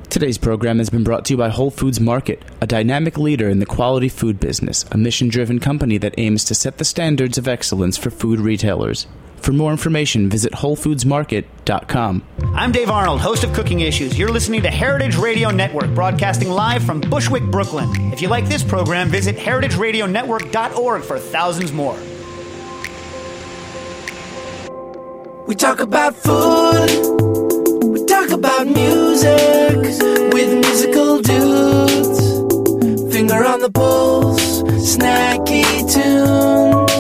Today's program has been brought to you by Whole Foods Market, a dynamic leader in the quality food business, a mission-driven company that aims to set the standards of excellence for food retailers. For more information, visit WholeFoodsMarket.com. I'm Dave Arnold, host of Cooking Issues. You're listening to Heritage Radio Network, broadcasting live from Bushwick, Brooklyn. If you like this program, visit heritageradionetwork.org for thousands more. We talk about food. We talk about music with musical dudes. Finger on the pulse, snacky tunes.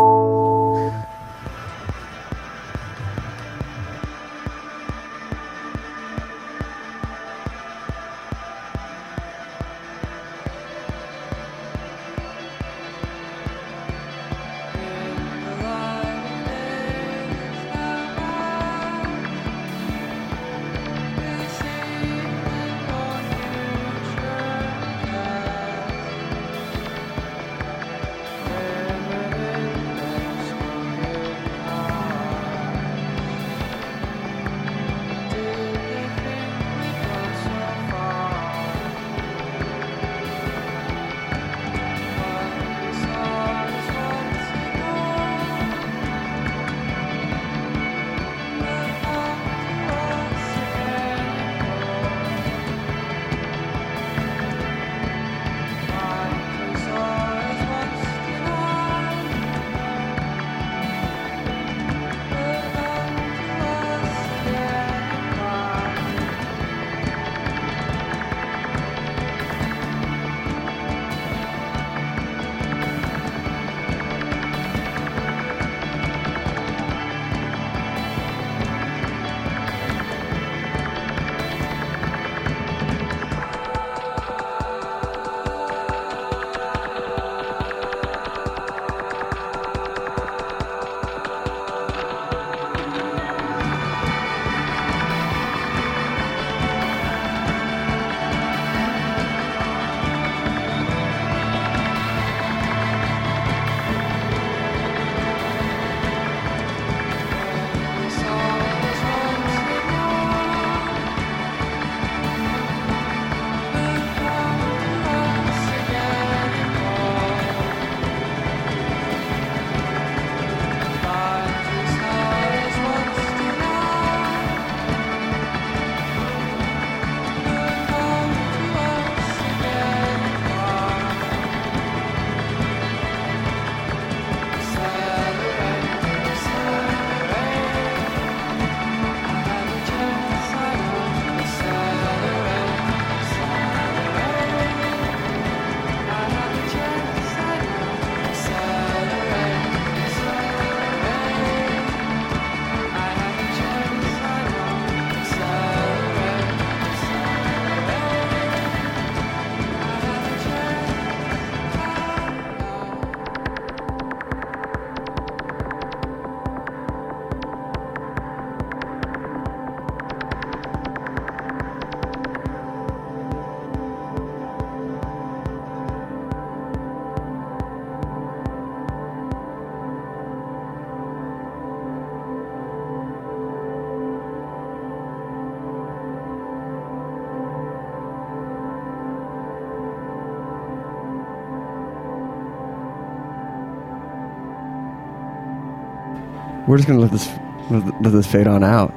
We're just going to let this fade on out.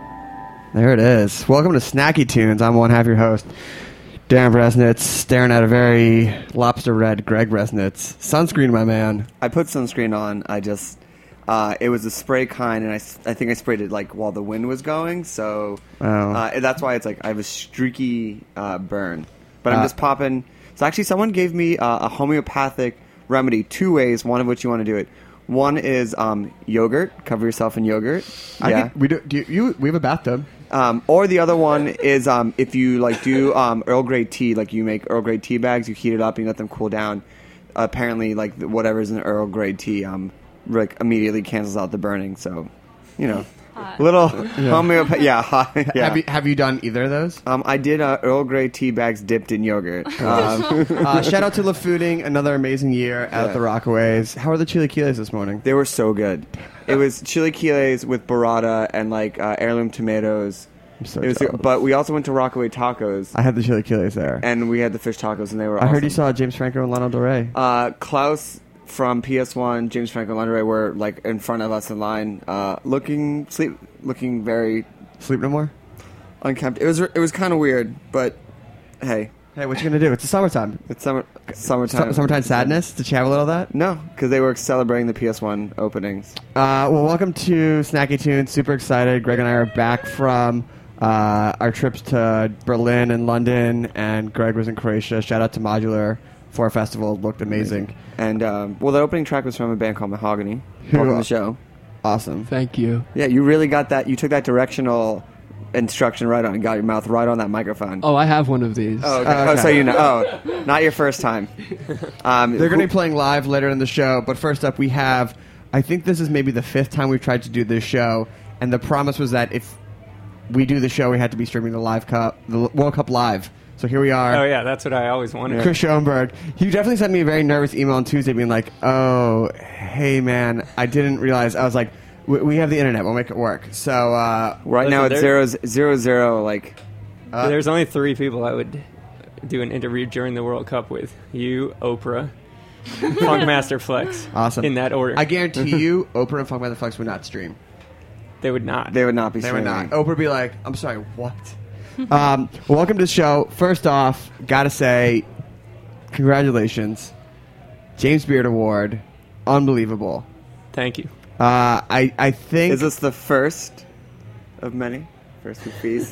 There it is. Welcome to Snacky Tunes. I'm one half your host, Darren Bresnitz, staring at a very lobster red Greg Bresnitz. Sunscreen, my man. I put sunscreen on. I just, it was a spray kind, and I think I sprayed it like while the wind was going, so that's why it's like I have a streaky burn. But I'm just popping. So actually someone gave me a homeopathic remedy, 2 ways, one of which you want to do it. One is yogurt. Cover yourself in yogurt. Yeah. We have a bathtub. Or the other one is if you like do Earl Grey tea, like you make Earl Grey tea bags, you heat it up and you let them cool down. Apparently, like whatever's in Earl Grey tea, like immediately cancels out the burning. So, you know, little homeopathy. Yeah, yeah. Have you done either of those? I did Earl Grey tea bags dipped in yogurt. Shout out to La Fooding, another amazing year at the Rockaways. How are the chilaquiles this morning? They were so good. It was chilaquiles with burrata and like heirloom tomatoes I'm so It was, jealous. but we also went to Rockaway Tacos, I had the chilaquiles there. and we had the fish tacos, and they were I awesome. heard you saw James Franco and Lana Del Rey. Klaus from PS1, James Franco, and Lana Del Rey were like in front of us in line, looking very Sleep no more? unkempt. It was kind of weird, but hey, Hey, what you gonna do? It's the summertime. it's summertime. Summertime sadness? Did you have a little of that? No, because they were celebrating the PS1 openings. Well, welcome to Snacky Tunes. Super excited. Greg and I are back from our trips to Berlin and London, and Greg was in Croatia. Shout out to Modular for a festival. It looked amazing. And well, the opening track was from a band called Mahogany. Welcome to the show. Awesome. Thank you. Yeah, you really got that. You took that directional instruction right on and got your mouth right on that microphone. Oh, I have one of these. Oh, okay. Oh, so you know. Oh, not your first time. They're going to be playing live later in the show, but first up we have, I think this is maybe the 5th time we've tried to do this show, and the promise was that if we do the show, we had to be streaming the World Cup live. So here we are. Oh, yeah, that's what I always wanted. Chris Schoenberg. He definitely sent me a very nervous email on Tuesday being like, oh, hey, man, I didn't realize. I was like, we have the internet. We'll make it work. So right now it's 0-0. Like, there's only 3 people I would do an interview during the World Cup with. You, Oprah, Funkmaster Flex. Awesome. In that order. I guarantee you, Oprah and Funkmaster Flex would not stream. They would not. they would not be. They would streaming. not. Oprah would be like, I'm sorry, what? Welcome to the show. First off, gotta say, congratulations. James Beard Award. Unbelievable. Thank you. I think... Is this the first of many? First of feast?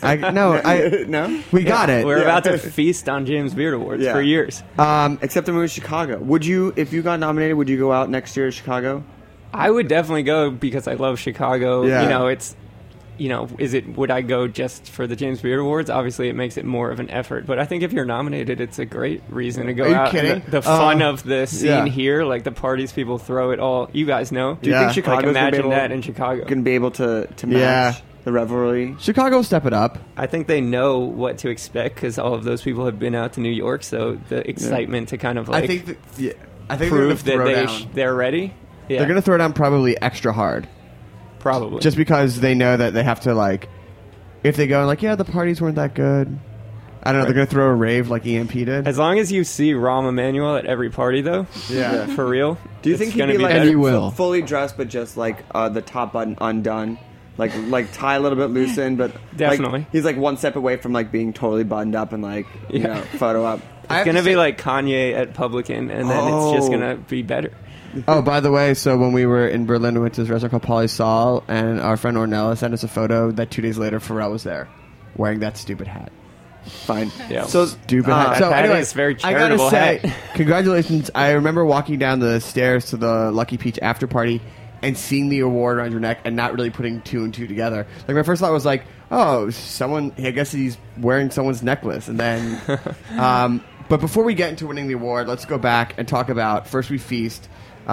No. We got it. We're about to feast on James Beard Awards Yeah. for years. Except the movie Chicago. Would you, if you got nominated, would you go out next year to Chicago? I would definitely go because I love Chicago. Yeah. You know, it's... You know, would I go just for the James Beard Awards? Obviously, it makes it more of an effort. But I think if you're nominated, it's a great reason to go Are you out. kidding? The fun of the scene yeah. here, like the parties people throw it all. You guys know. Do you think Chicago's like, imagine gonna be able, that in Chicago. Going to be able to match Yeah. the revelry? Chicago will step it up. I think they know what to expect because all of those people have been out to New York. So the excitement to kind of like I think prove they're that gonna throw they're ready. Yeah, They're going to throw down probably extra hard. probably. Just because they know that they have to, like... If they go like, yeah, the parties weren't that good. I don't know. They're going to throw a rave like EMP did. as long as you see Rahm Emanuel at every party, though. Yeah. For real. Do you it's think he'd gonna be like better. And you will. fully dressed, but just like the top button undone? Like tie a little bit loosened, but Definitely. like, he's like one step away from like being totally buttoned up and like you Yeah. know photo up. It's gonna be like Kanye at Publican, and then it's just Oh. gonna be better. Oh, by the way, so when we were in Berlin, we went to this restaurant called Polly Sol, and our friend Ornella sent us a photo that 2 days later Pharrell was there, wearing that stupid hat. Fine. Yeah. So Stupid hat. that anyway, is very I gotta charitable say, hat. congratulations. I remember walking down the stairs to the Lucky Peach after party and seeing the award around your neck and not really putting 2 and 2 together. Like, my first thought was like, oh, I guess he's wearing someone's necklace. And then, but before we get into winning the award, let's go back and talk about First We Feast.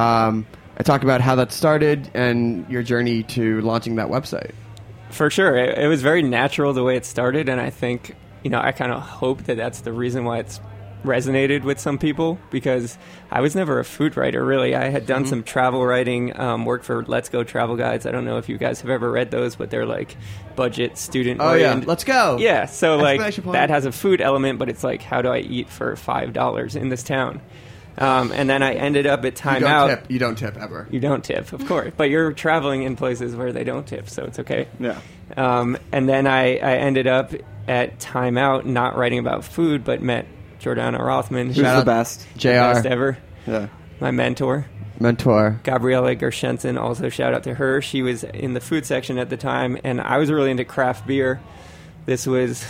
I talk about how that started and your journey to launching that website. For sure, it was very natural the way it started, and I think I kind of hope that that's the reason why it's resonated with some people, because I was never a food writer, really. I had done some travel writing, worked for Let's Go Travel Guides. I don't know if you guys have ever read those, but they're like budget student oriented. Let's go. Yeah, so like Exclamation point. that has a food element, but it's like, how do I eat for $5 in this town? And then I ended up at Time Out. You don't tip ever. You don't tip, of course, but you're traveling in places where they don't tip, so it's okay. yeah. And then I ended up at Time Out, not writing about food, but met Jordana Rothman, Who's who's the out. best? JR. best ever, Yeah. my mentor. Mentor. Gabriella Gershenson, also shout out to her. She was in the food section at the time, and I was really into craft beer. This was,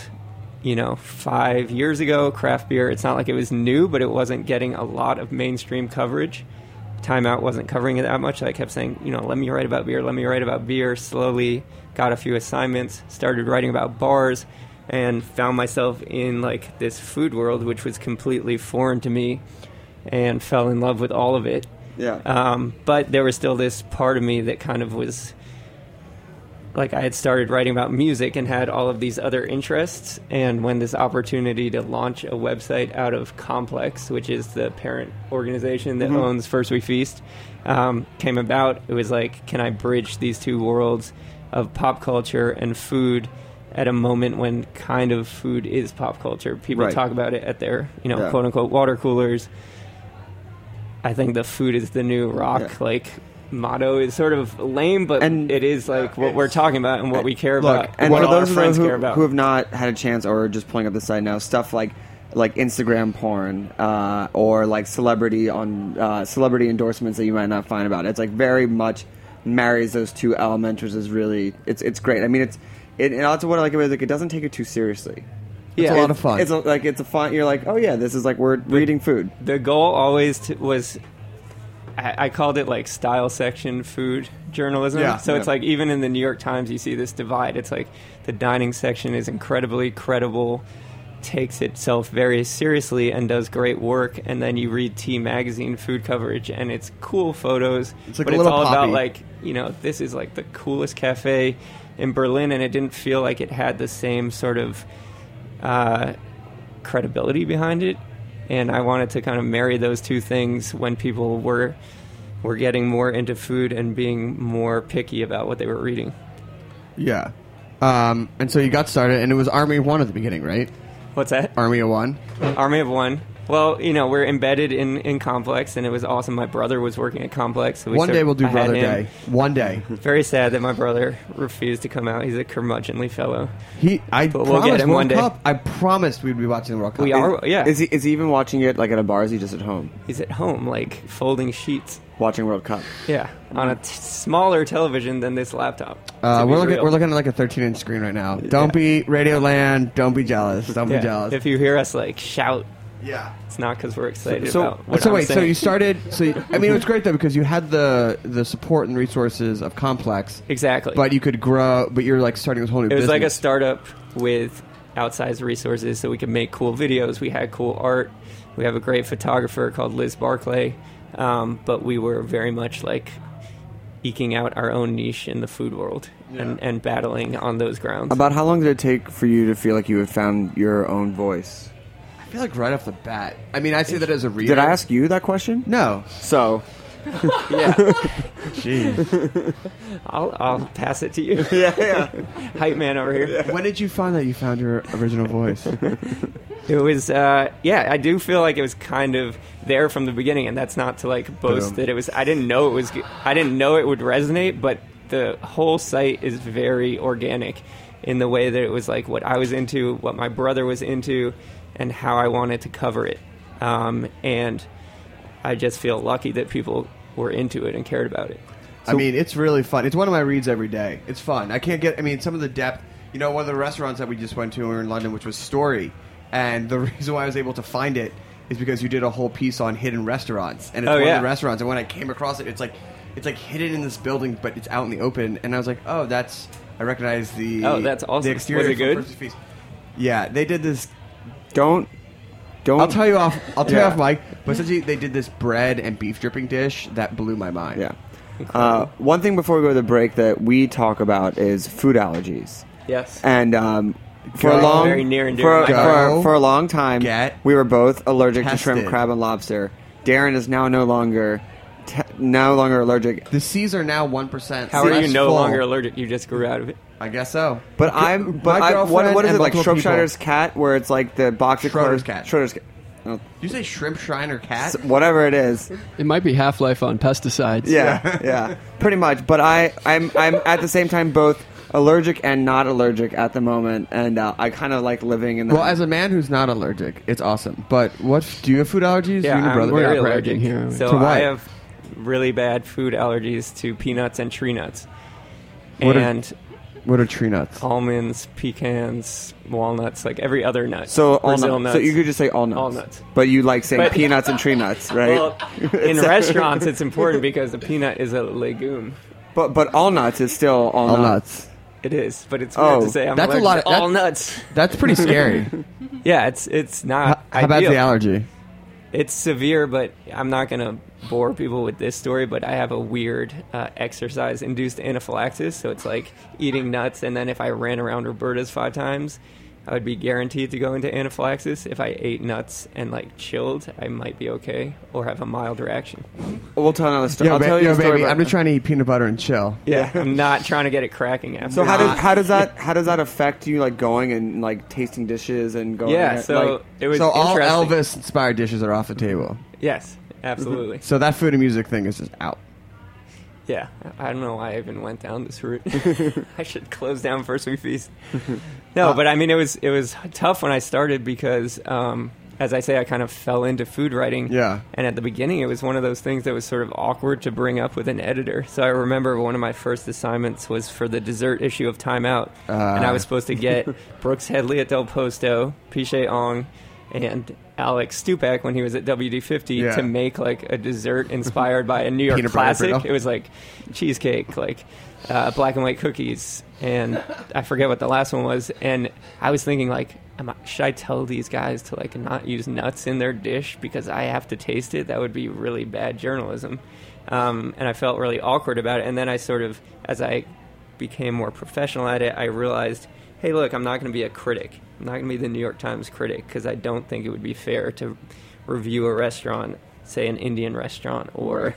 5 years ago. Craft beer, it's not like it was new, but it wasn't getting a lot of mainstream coverage. Time Out wasn't covering it that much. I kept saying, let me write about beer, let me write about beer. Slowly got a few assignments, started writing about bars, and found myself in like this food world, which was completely foreign to me, and fell in love with all of it. Yeah. But there was still this part of me that kind of was like, I had started writing about music and had all of these other interests. And when this opportunity to launch a website out of Complex, which is the parent organization that owns First We Feast, came about, it was like, can I bridge these two worlds of pop culture and food at a moment when kind of food is pop culture. People Right. talk about it at their, Yeah. quote unquote water coolers. I think the food is the new rock, motto is sort of lame, but And it is like what we're talking about and what we care Look, about, And what for all our those of friends those care about. who have not had a chance or are just pulling up the site now, stuff like Instagram porn or like celebrity endorsements that you might not find about it. It's like very much marries those two elements, which is really it's great. I mean, and also what I like about it is like it doesn't take it too seriously. It's a lot of fun. It's a fun. You're like, oh yeah, this is like we're eating food. The goal always was, I called it like style section food journalism. Yeah. So it's like even in the New York Times, you see this divide. It's like the dining section is incredibly credible, takes itself very seriously, and does great work. And then you read T Magazine food coverage, and it's cool photos. It's like but a it's little all poppy. about like, this is like the coolest cafe in Berlin, and it didn't feel like it had the same sort of credibility behind it. And I wanted to kind of marry those two things when people were getting more into food and being more picky about what they were reading. Yeah. And so you got started, and it was Army of One at the beginning, right? What's that? Army of One. Army of One. Well, we're embedded in Complex, and it was awesome. My brother was working at Complex. So One day we'll do I had Brother him. Day. One day. Very sad that my brother refused to come out. He's a curmudgeonly fellow. I But we'll promised get him World one day. Cup. I promised we'd be watching the World Cup. We are, yeah. Is he even watching it like at a bar? Or is he just at home He's at home, like, folding sheets. watching World Cup? Yeah, on a smaller television than this laptop. We're looking at like a 13-inch screen right now. Don't be Radioland. Don't be jealous. Don't be jealous. If you hear us, like, shout, Yeah. it's not because we're excited So about what so I'm wait, so saying. you started. I mean, it was great though because you had the support and resources of Complex, Exactly. but you could grow. But you're like starting this whole new. It was like a business. startup with outsized resources so we could make cool videos. We had cool art. We have a great photographer called Liz Barclay. But we were very much like eking out our own niche in the food world and battling on those grounds. About how long did it take for you to feel like you had found your own voice? I feel like right off the bat. I mean, I say that as a reader. Did I ask you that question? No. So, Yeah. Jeez. I'll pass it to you. yeah. Hype man over here. When did you find that you found your original voice? It was, I do feel like it was kind of there from the beginning, and that's not to like boast Boom. that it was. I didn't know it would resonate, but the whole site is very organic in the way that it was like what I was into, what my brother was into, and how I wanted to cover it. And I just feel lucky that people were into it and cared about it. I mean, it's really fun. It's one of my reads every day. It's fun. Some of the depth. One of the restaurants that we just went to when we were in London, which was Story, and the reason why I was able to find it is because you did a whole piece on hidden restaurants, and it's one of the restaurants. And when I came across it, it's like hidden in this building, but it's out in the open. And I was like, oh, I recognize the. Oh, that's awesome. The exterior Was it good? from First Feast. Yeah, they did this. Don't. I'll tell you off. Mike. But essentially, they did this bread and beef dripping dish that blew my mind. Yeah. One thing before we go to the break that we talk about is food allergies. Yes. And for a long, Very near and dear to my heart. for a long time, we were both allergic to shrimp, tested. crab, and lobster. Darren is now no longer allergic. The C's are now 1%. How are you less no full. longer allergic? You just grew out of it. I guess so. But My what is girlfriend it like? and multiple Shropshire's cat, where it's like the box of Schroeder's clothes- cat. Schroeder's cat. Oh, Did you say shrimp, shrine, or cat? whatever it is. It might be Half-Life on pesticides. Yeah, pretty much. But I'm at the same time both allergic and not allergic at the moment, and I kind of like living in the. Well, as a man who's not allergic, it's awesome. But do you have food allergies? Yeah, you and your I'm brother? very We're not allergic. bragging here. So To what? I have really bad food allergies to peanuts and tree nuts. What are- And What are tree nuts? almonds, pecans, walnuts, like every other nut. So all Brazil nuts. nuts. So you could just say all nuts. All nuts. But you like saying But- peanuts and tree nuts, right? Well, in restaurants, it's important because a peanut is a legume. but all nuts is still all, All nuts. nuts. It is, but it's weird Oh, to say I'm that's a allergic lot to of- all that- nuts. That's pretty scary. Yeah, it's not How bad's ideal. the allergy? It's severe, but I'm not going to bore people with this story, but I have a weird exercise-induced anaphylaxis, so it's like eating nuts, and then if I ran around Roberta's 5 times, I would be guaranteed to go into anaphylaxis. If I ate nuts and like chilled, I might be okay or have a mild reaction. We'll tell another story. Yo, I'll tell you a story. baby, I'm just trying to eat peanut butter and chill. Yeah, I'm not trying to get it cracking after. So how does that affect you, like going and like tasting dishes and going? Yeah, so like, it was So all interesting. Elvis inspired dishes are off the table. Yes, absolutely. So that food and music thing is just out. Yeah, I don't know why I even went down this route. I should close down First We Feast. No, but I mean, it was tough when I started because, as I say, I kind of fell into food writing. Yeah. And at the beginning, it was one of those things that was sort of awkward to bring up with an editor. So I remember one of my first assignments was for the dessert issue of Time Out. And I was supposed to get Brooks Headley at Del Posto, Piche Ong, and Alex Stupak when he was at WD-50 to make like a dessert inspired by a New York classic. It was like cheesecake, like black and white cookies, and I forget what the last one was. And I was thinking like, should I tell these guys to like not use nuts in their dish because I have to taste it? That would be really bad journalism. And I felt really awkward about it. And then I sort of, as I became more professional at it, I realized, hey, look, I'm not going to be a critic. I'm not going to be the New York Times critic because I don't think it would be fair to review a restaurant, say an Indian restaurant, or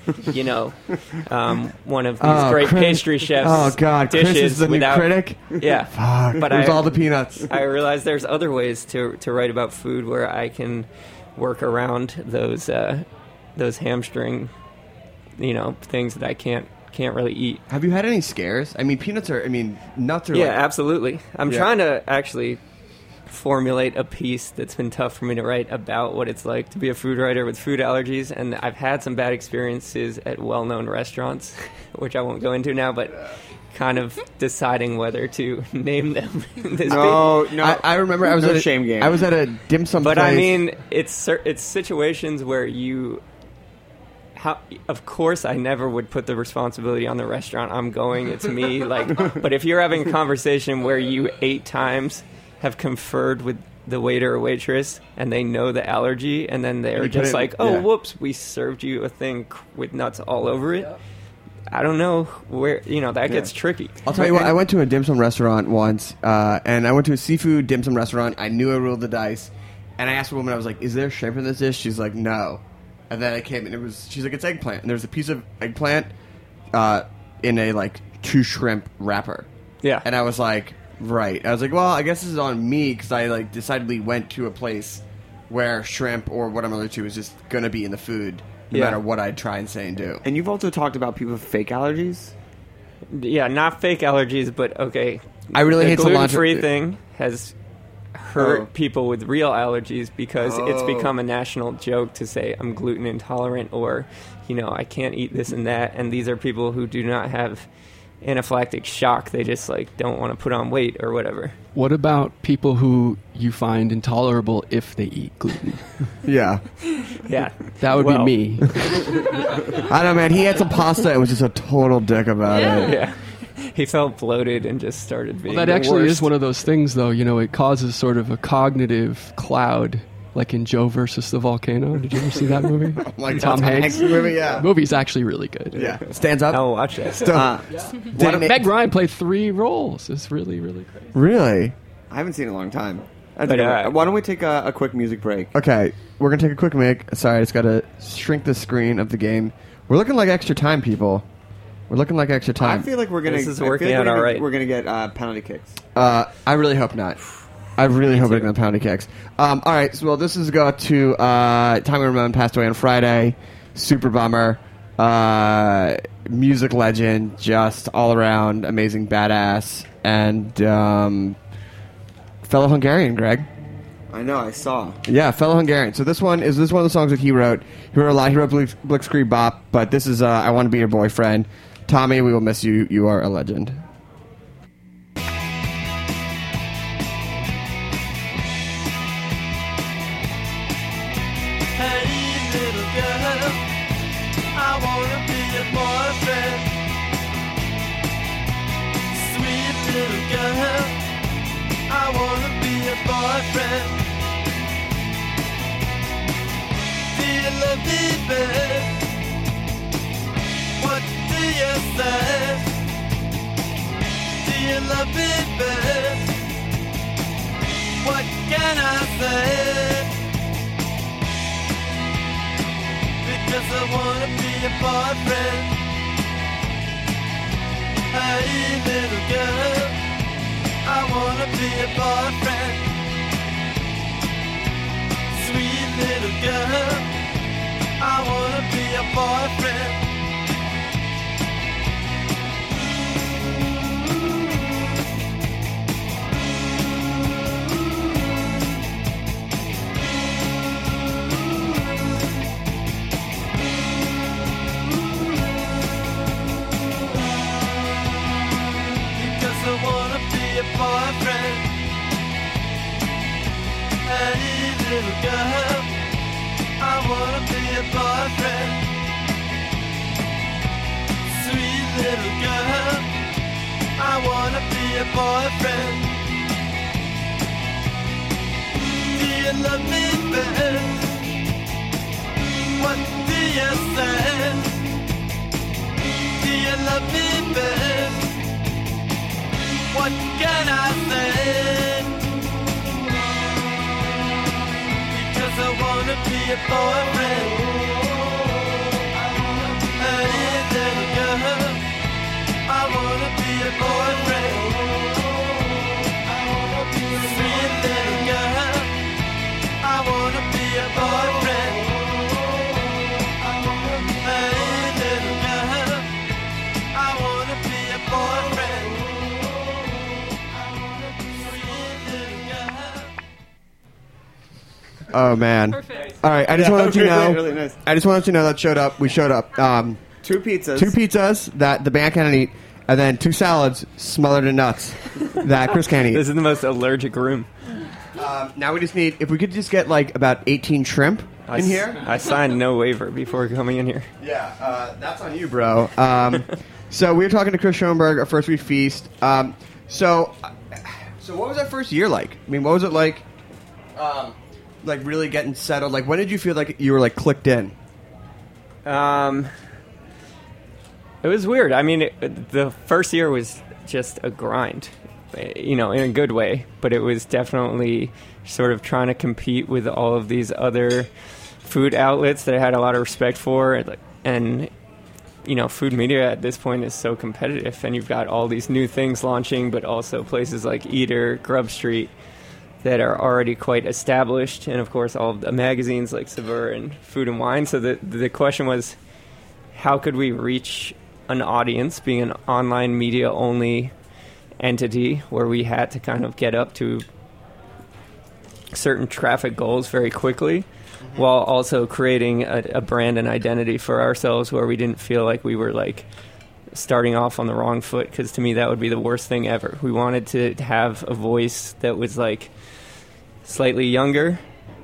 one of these great pastry chefs. Oh God, dishes Chris is the new critic. Yeah, fuck. But Where's all the peanuts? I realized there's other ways to write about food where I can work around those hamstring, things that I can't really eat. Have you had any scares? I mean, nuts are. Yeah, absolutely. I'm trying to actually formulate a piece that's been tough for me to write about what it's like to be a food writer with food allergies, and I've had some bad experiences at well-known restaurants, which I won't go into now, but kind of deciding whether to name them. I remember I was at a shame game. I was at a dim sum place. But I mean, it's situations where of course, I never would put the responsibility on the restaurant. I'm going, it's me. But if you're having a conversation where you 8 times have conferred with the waiter or waitress and they know the allergy, and then they're just whoops, we served you a thing with nuts all over it. I don't know where, that gets tricky. I'll tell you what, I went to a dim sum restaurant once, and I went to a seafood dim sum restaurant. I knew I rolled the dice, and I asked the woman, I was like, is there shrimp in this dish? She's like, no. And then I came, and she's like, it's eggplant. And there's a piece of eggplant in a, 2 shrimp wrapper. Yeah. And I was like, right. I was like, well, I guess this is on me, because I, decidedly went to a place where shrimp or what I'm allergic to is just going to be in the food, no matter what I try and say and do. And you've also talked about people with fake allergies? Yeah, not fake allergies, but okay. I really hate the gluten-free thing has hurt people with real allergies because it's become a national joke to say I'm gluten intolerant or, I can't eat this and that. And these are people who do not have anaphylactic shock. They just don't want to put on weight or whatever. What about people who you find intolerable if they eat gluten? Yeah. Yeah. That would be me. I don't know, man. He had some pasta and was just a total dick about it. Yeah. He felt bloated and just started being that actually is one of those things, though. It causes sort of a cognitive cloud, like in Joe versus the Volcano. Did you ever see that movie? Tom Hanks movie, yeah. The movie's actually really good. Yeah. Stands up. I'll watch that. Meg Ryan played 3 roles. It's really, really crazy. Really? I haven't seen it in a long time. Why don't we take a quick music break? Okay. We're going to take a quick break. Sorry, I just got to shrink the screen of the game. We're looking like extra time, people. We're looking like extra time. I feel like we're gonna. This is working out all right. We're gonna get penalty kicks. I really hope not. I really hope we're gonna penalty kicks. All right. So, well, this is go to Tommy Ramone passed away on Friday. Super bummer. Music legend, just all around amazing badass, and fellow Hungarian, Greg. I know, I saw. Yeah, fellow Hungarian. So this one of the songs that he wrote. He wrote a lot. He wrote Blitzkrieg Bop, but this is I Want to Be Your Boyfriend. Tommy, we will miss you. You are a legend. Hey, little girl, I want to be your boyfriend. Sweet little girl, I want to be your boyfriend. Do you love me, babe? What do you say? Do you love me, babe? can I say? Because I wanna be a boyfriend. Hey, little girl, I wanna be a boyfriend. Sweet little girl, I wanna be a boyfriend. Boyfriend, hey little girl, I wanna be a boyfriend. Sweet little girl, I wanna be a boyfriend. Do you love me, babe? What do you say? Do you love me, babe? What can I say? Because I wanna be a boyfriend. Hey, little girl, I wanna be a boyfriend. Sweet little girl, I wanna be a boyfriend. Hey, little girl, I wanna be a boyfriend. Oh man! Perfect. All right, I just want to let you know. Really nice. I just want to let you know that showed up. We showed up. 2 pizzas. 2 pizzas that the band can't eat, and then 2 salads smothered in nuts that Chris can't eat. This is the most allergic room. Now we just need, if we could just get like about 18 shrimp in here. I signed no waiver before coming in here. Yeah, that's on you, bro. So we were talking to Chris Schoenberg, our first week feast. So what was that first year like? I mean, what was it like? Like really getting settled. Like, when did you feel like you were like clicked in? It was weird. I mean, the first year was just a grind, you know, in a good way. But it was definitely sort of trying to compete with all of these other food outlets that I had a lot of respect for. And you know, food media at this point is so competitive. And you've got all these new things launching, but also places like Eater, Grub Street, that are already quite established, and of course all of the magazines like Saveur and Food and Wine. So the question was, how could we reach an audience, being an online media only entity, where we had to kind of get up to certain traffic goals very quickly, while also creating a brand and identity for ourselves where we didn't feel like we were like starting off on the wrong foot, because to me that would be the worst thing ever. We wanted to have a voice that was like slightly younger,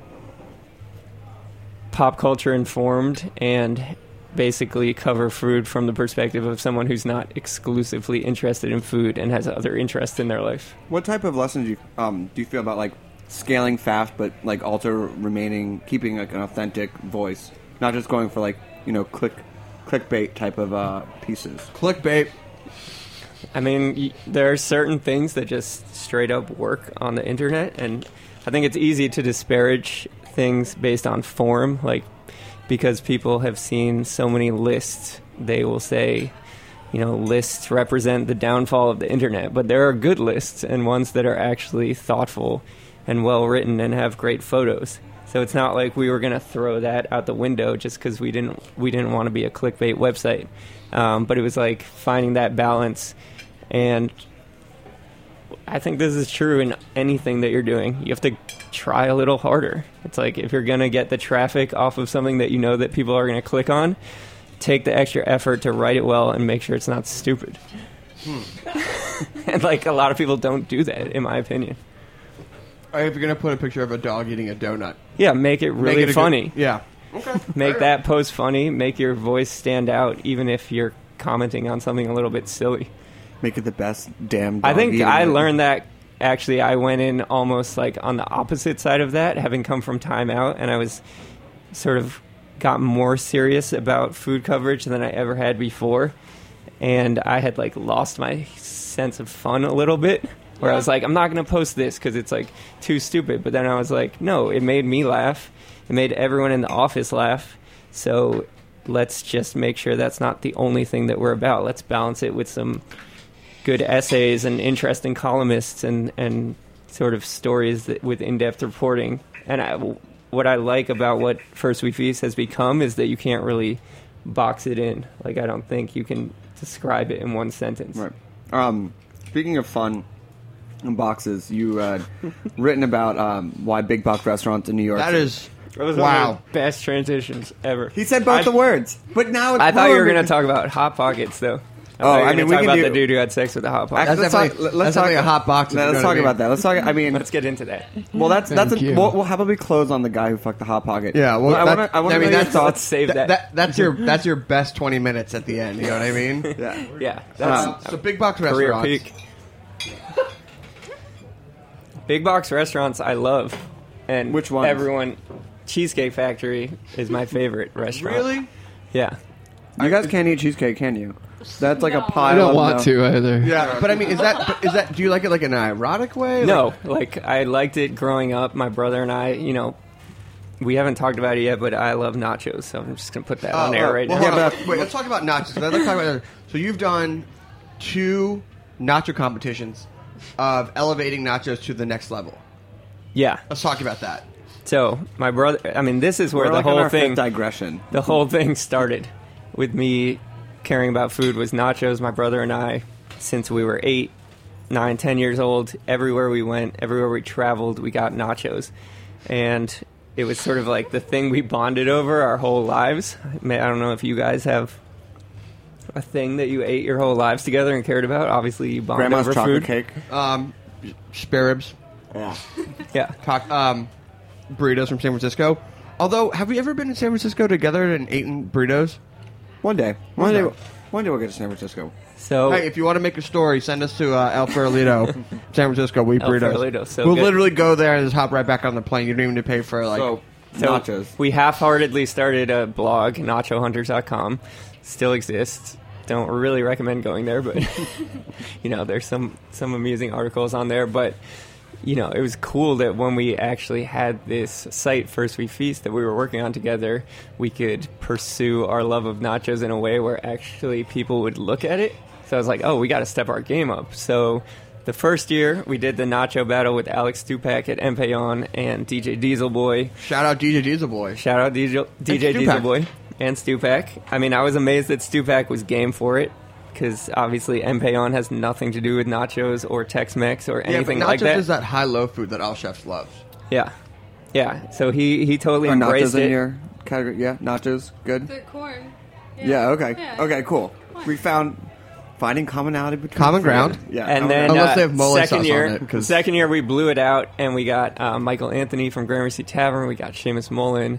pop culture informed, and basically cover food from the perspective of someone who's not exclusively interested in food and has other interests in their life. What type of lessons do you feel about like scaling fast, but like also keeping like an authentic voice, not just going for like, you know, clickbait type of pieces? Clickbait. I mean, there are certain things that just straight up work on the internet, and I think it's easy to disparage things based on form, like because people have seen so many lists, they will say, you know, lists represent the downfall of the internet, but there are good lists and ones that are actually thoughtful and well written and have great photos. So it's not like we were going to throw that out the window just because we didn't want to be a clickbait website. But it was like finding that balance. And I think this is true in anything that you're doing. You have to try a little harder. It's like if you're going to get the traffic off of something that you know that people are going to click on, take the extra effort to write it well and make sure it's not stupid. And like a lot of people don't do that, in my opinion. If you're going to put a picture of a dog eating a donut. Yeah, make it really funny. Yeah. Okay. Make that post funny. Make your voice stand out, even if you're commenting on something a little bit silly. Make it the best damn dog. I think I learned that, actually, I went in almost like on the opposite side of that, having come from Time Out, and I was sort of got more serious about food coverage than I ever had before. And I had like lost my sense of fun a little bit. where I was like, I'm not going to post this because it's like too stupid. But then I was like, no, it made me laugh. It made everyone in the office laugh. So let's just make sure that's not the only thing that we're about. Let's balance it with some good essays and interesting columnists and sort of stories with in-depth reporting. And what I like about what First We Feast has become is that you can't really box it in. Like, I don't think you can describe it in one sentence. Right. Speaking of fun and boxes, you written about why big box restaurants in New York. That is Those are the best transitions ever. He said both the words, but now it's I thought you were going to talk about Hot Pockets, though. I mean, we can talk about the dude who had sex with the Hot Pocket. Let's talk a hot box. Let's talk about that. Let's talk. I mean, let's get into that. Well, well, how about we close on the guy who fucked the Hot Pocket? Yeah. Well, I want to that's let's save that. That's your best 20 minutes at the end. You know what I mean? Yeah. That's so big box career restaurants. peak. Big box restaurants, I love, and which one? Everyone. Cheesecake Factory is my favorite restaurant. Really? Yeah. You guys can't eat cheesecake, can you? That's like a pile. I don't want to either. Yeah, but I mean, is that? Do you like it like in an erotic way? No, like I liked it growing up. My brother and I, we haven't talked about it yet, but I love nachos, so I'm just gonna put that on air right now. Wait, let's talk about nachos. Let's talk about. So you've done 2 nacho competitions of elevating nachos to the next level. Yeah. Let's talk about that. So my brother, I mean, this is where We're the whole thing digression. The whole thing started with me caring about food. Was nachos. My brother and I, since we were 8, 9, 10 years old, everywhere we went, everywhere we traveled, we got nachos, and it was sort of like the thing we bonded over our whole lives. I don't know if you guys have a thing that you ate your whole lives together and cared about. Obviously, you bond Grandma's over chocolate food. cake. Spare ribs. Yeah. Burritos from San Francisco. Although, have we ever been in San Francisco together and eaten burritos? One day we'll get to San Francisco. So, hey, if you want to make a story, send us to El Farolito, San Francisco. We eat burritos. Farolito, so we'll good. literally go there and just hop right back on the plane. You don't even need to pay for So nachos. We half-heartedly started a blog, nachohunters.com. Still exists. Don't really recommend going there, but there's some amusing articles on there. But it was cool that when we actually had this site, First We Feast, that we were working on together, we could pursue our love of nachos in a way where actually people would look at it. So I was like, oh, we got to step our game up. So the first year, we did the nacho battle with Alex Stupak at Empeon and DJ Diesel Boy. Shout out DJ Diesel Boy. Shout out DJ Diesel Boy and Stupak. I mean, I was amazed that Stupak was game for it, because obviously Empeon has nothing to do with nachos or Tex-Mex or anything like that. Nachos is that high-low food that all chefs love. Yeah. So he totally embraced nachos it. In your category? Yeah, nachos, good. The corn. Yeah. Okay. Yeah. Okay. Cool. We finding commonality between common ground. Yeah. And then unless they have mole sauce on it. Second year we blew it out, and we got Michael Anthony from Gramercy Tavern. We got Seamus Mullen,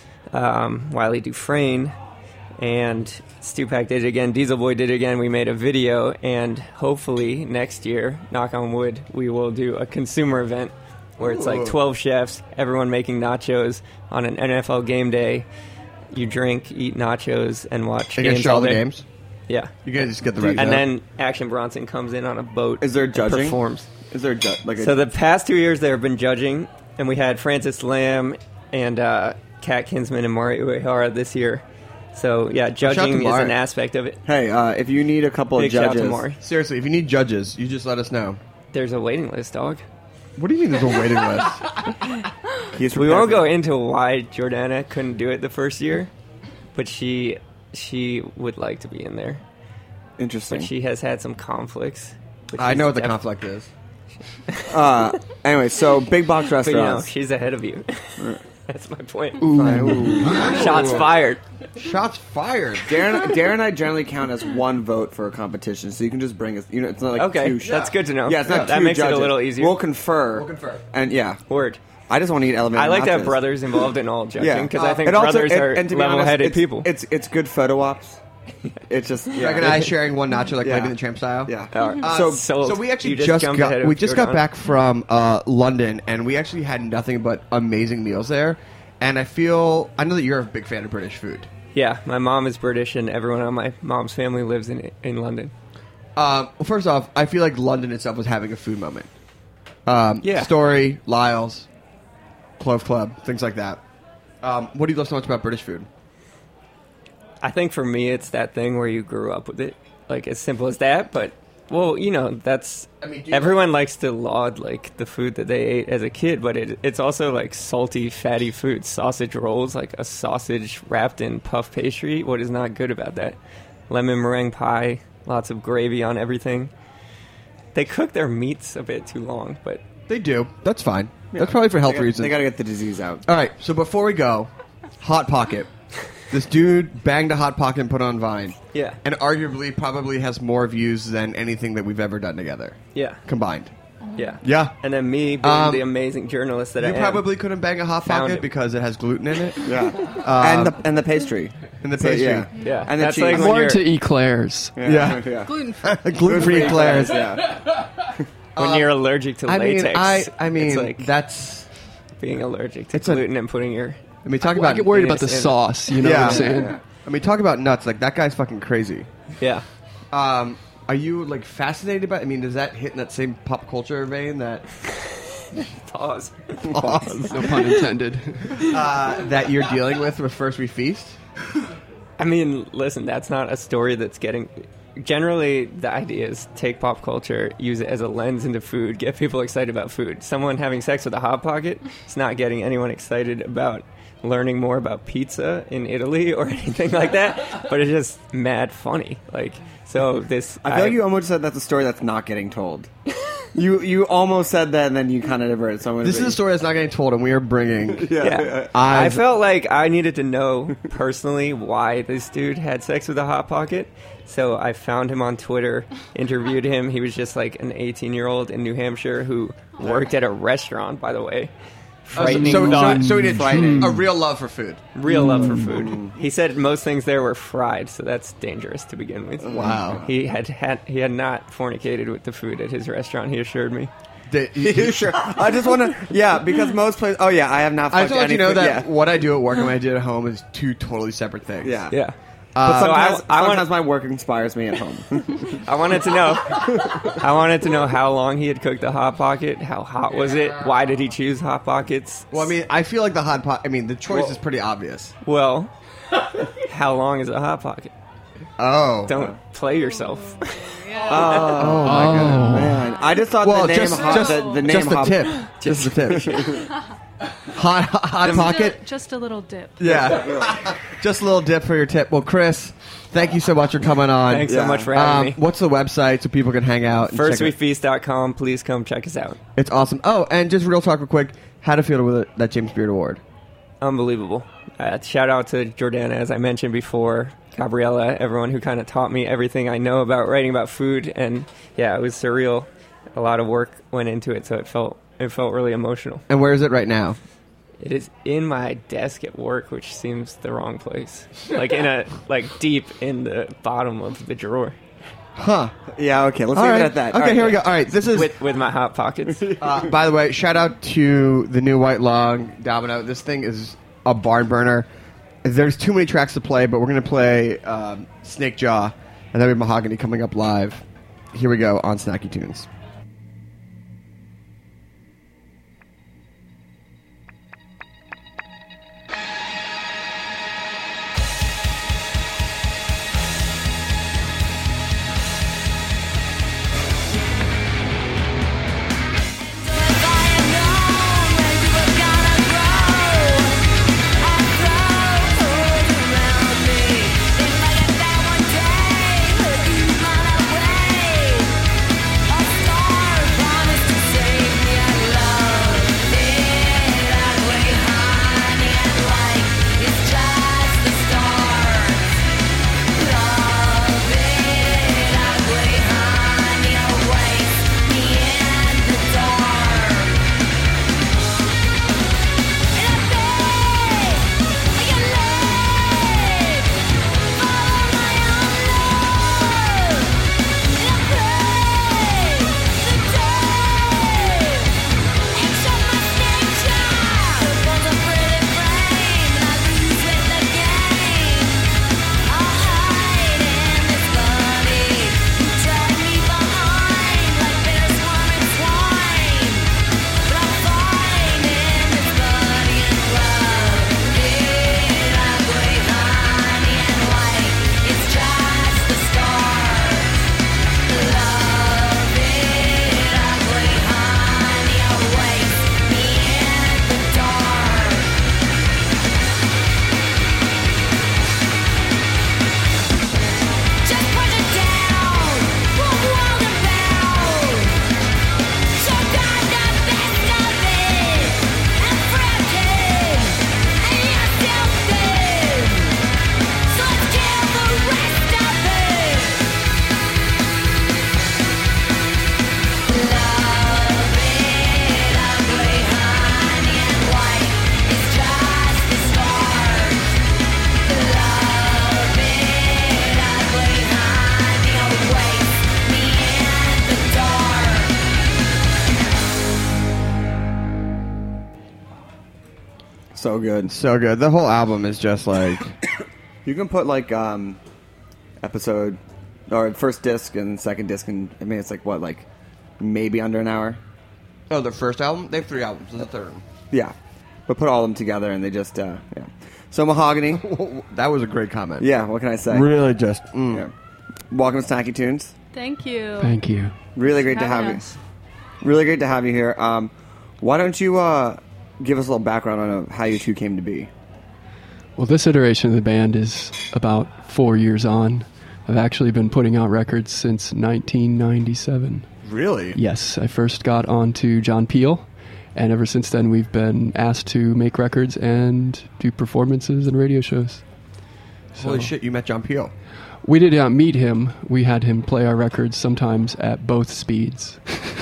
Wiley Dufresne. And Stupak did it again. Diesel Boy did it again. We made a video, and hopefully next year, knock on wood, we will do a consumer event where it's like 12 chefs, everyone making nachos on an NFL game day. You drink, eat nachos, and watch games all the day. games. Yeah, you can just get the right. And then Action Bronson comes in on a boat. Is there judging? Performs. Is there so the past 2 years there have been judging, and we had Francis Lamb and Kat Kinsman and Mari Uehara this year. So, yeah, judging is an aspect of it. Hey, if you need a couple of judges... Seriously, if you need judges, you just let us know. There's a waiting list, dog. What do you mean there's a waiting list? We won't go into why Jordana couldn't do it the first year, but she would like to be in there. Interesting. But she has had some conflicts. I know what the conflict is. Anyway, so big box restaurants. But, she's ahead of you. That's my point. Ooh. Shots fired. Shots fired. Darren and I generally count as one vote for a competition, so you can just bring us. It's not like two shots. That's good to know. Yeah, it's not that two makes judges. It a little easier. We'll confer. And And word. I just want to eat elevated. I like to have nachos. brothers involved in all judging because I think and brothers also, are and to be level-headed honest, people. It's good photo ops. It's just Dragon and I sharing one nacho like Lady in the Tramp style. Yeah. So we actually just got back from London, and we actually had nothing but amazing meals there. And I know that you're a big fan of British food. Yeah, my mom is British, and everyone on my mom's family lives in London. Well, first off, I feel like London itself was having a food moment. Yeah. Story, Lyle's, Clove Club, things like that. What do you love so much about British food? I think for me, it's that thing where you grew up with it, like as simple as that. But well, that's everyone likes to laud like the food that they ate as a kid, but it's also like salty, fatty food. Sausage rolls, like a sausage wrapped in puff pastry. What is not good about that? Lemon meringue pie, lots of gravy on everything. They cook their meats a bit too long, but They do. That's fine. That's probably for health reasons. They got to get the disease out. All right, so before we go, Hot Pocket. This dude banged a Hot Pocket and put on Vine. Yeah. And arguably probably has more views than anything that we've ever done together. yeah, Combined. yeah, Yeah. And then me being the amazing journalist that I You am. probably couldn't bang a Hot Found Pocket it. because it has gluten in it. Yeah. And the pastry. And the So, pastry. yeah. Yeah, And the that's cheese. like I'm when more you're, into eclairs. Yeah. yeah. Gluten-free eclairs. Yeah. when you're allergic to I mean, latex. I mean, it's like that's... being allergic to it's a- gluten and putting your. I mean, talk I about... get worried about the penis in it. sauce. You know what I'm saying? Yeah. I mean, talk about nuts. Like, that guy's fucking crazy. Yeah. Are you, like, fascinated by... I mean, does that hit in that same pop culture vein that... Pause. No pun intended. that you're dealing with First We Feast? I mean, listen, that's not a story that's getting. Generally, the idea is take pop culture, use it as a lens into food, get people excited about food. Someone having sex with a Hot Pocket is not getting anyone excited about learning more about pizza in Italy or anything like that, but it's just mad funny. Like, so this. I feel like you almost said that's a story that's not getting told. You almost said that, and then you kind of diverted. So This is a story that's not getting told, and we are bringing... Yeah. I felt like I needed to know personally why this dude had sex with a Hot Pocket. So I found him on Twitter, interviewed him. He was just like an 18-year-old in New Hampshire who worked at a restaurant, by the way. Frightening. So he did a real love for food. Real love for food. He said most things there were fried, so that's dangerous to begin with. Wow. He had not fornicated with the food at his restaurant, he assured me. Sure. I just want to... Yeah, because most places... Oh, yeah, I have not I fucked just want any you to know food- that yeah. what I do at work and what I do at home is two totally separate things. Yeah. Yeah. But So sometimes my work inspires me at home. I wanted to know how long he had cooked the Hot Pocket. How hot was it? Why did he choose Hot Pockets? Well, I mean, I feel like the Hot Pocket... I mean, the choice is pretty obvious. Well, how long is a Hot Pocket? Oh. Don't play yourself. Oh, my God. Man. I just thought Well, the name just the name the Hot- tip. Just the tip. Hot Pocket? Just a little dip. Yeah. Just a little dip for your tip. Well, Chris, thank you so much for coming on. Thanks so much for having me. What's the website so people can hang out? And check it? FirstWeFeast.com. Please come check us out. It's awesome. Oh, and just real talk real quick. How to feel with that James Beard Award? Unbelievable. Shout out to Jordana, as I mentioned before, Gabriella, everyone who kind of taught me everything I know about writing about food. And yeah, it was surreal. A lot of work went into it, so it felt really emotional. And where is it right now? It is in my desk at work, which seems the wrong place. Like deep in the bottom of the drawer. Huh. Yeah, okay. Let's All leave right. it at that. Okay, All right. here we go. All right, this is... With my Hot Pockets. by the way, shout out to the new White Log Domino. This thing is a barn burner. There's too many tracks to play, but we're going to play Snake Jaw, and then we have Mahogany coming up live. Here we go on Snacky Tunes. Stop So good. So good. The whole album is just like... You can put like episode or first disc and second disc, and I mean it's like what, like maybe under an hour. Oh, their first album? They have 3 albums. This is the third one. Yeah, but put all of them together and they just yeah. So Mahogany. That was a great comment. Yeah, what can I say? Really just... Yeah. Welcome to Snacky Tunes. Thank you. Thank you. Really great to have you. Really great to have you here. Why don't you give us a little background on how you two came to be? Well, this iteration of the band is about 4 years on. I've actually been putting out records since 1997. Really? Yes, I first got onto John Peel, and ever since then we've been asked to make records and do performances and radio shows. Holy shit, you met John Peel. We did not meet him. We had him play our records sometimes at both speeds.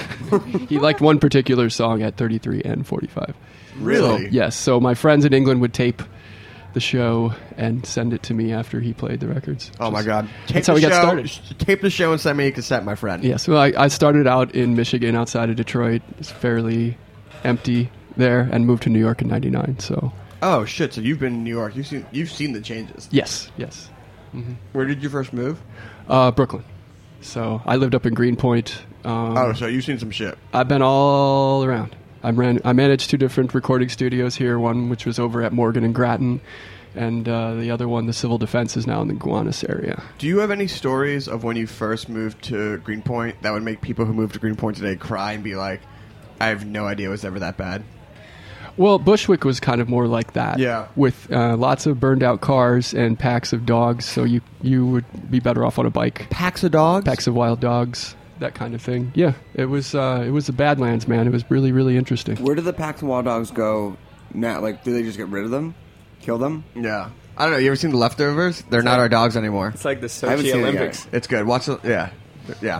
He liked one particular song at 33 and 45. Really? So, yes, so my friends in England would tape the show and send it to me after he played the records. Oh my God. That's how we got started. Tape the show and send me a cassette, my friend. Yes, well, I started out in Michigan outside of Detroit. It's fairly empty there, and moved to New York in 99, so... Oh shit, so you've been in New York. You've seen the changes. Yes. Mm-hmm. Where did you first move? Brooklyn. So I lived up in Greenpoint. So you've seen some shit. I've been all around. I managed 2 different recording studios here, one which was over at Morgan and Grattan, and the other one, the Civil Defense, is now in the Gowanus area. Do you have any stories of when you first moved to Greenpoint that would make people who moved to Greenpoint today cry and be like, I have no idea it was ever that bad? Well, Bushwick was kind of more like that. Yeah. With lots of burned out cars and packs of dogs, so you would be better off on a bike. Packs of dogs? Packs of wild dogs. That kind of thing. Yeah, it was the Badlands, man. It was really, really interesting. Where do the packs of wild dogs go now? Like, do they just get rid of them? Kill them? Yeah. I don't know. You ever seen The Leftovers? They're not our dogs anymore. It's like the I haven't Sochi seen it Olympics. yet. It's good. Watch it. Yeah.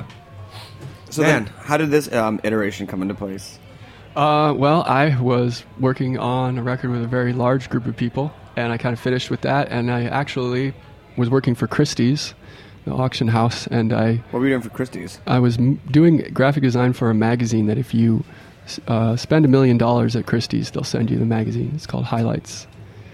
So then, how did this iteration come into place? Well, I was working on a record with a very large group of people, and I kind of finished with that, and I actually was working for Christie's, the auction house, and What were you doing for Christie's? I was doing graphic design for a magazine that if you spend $1 million at Christie's, they'll send you the magazine. It's called Highlights.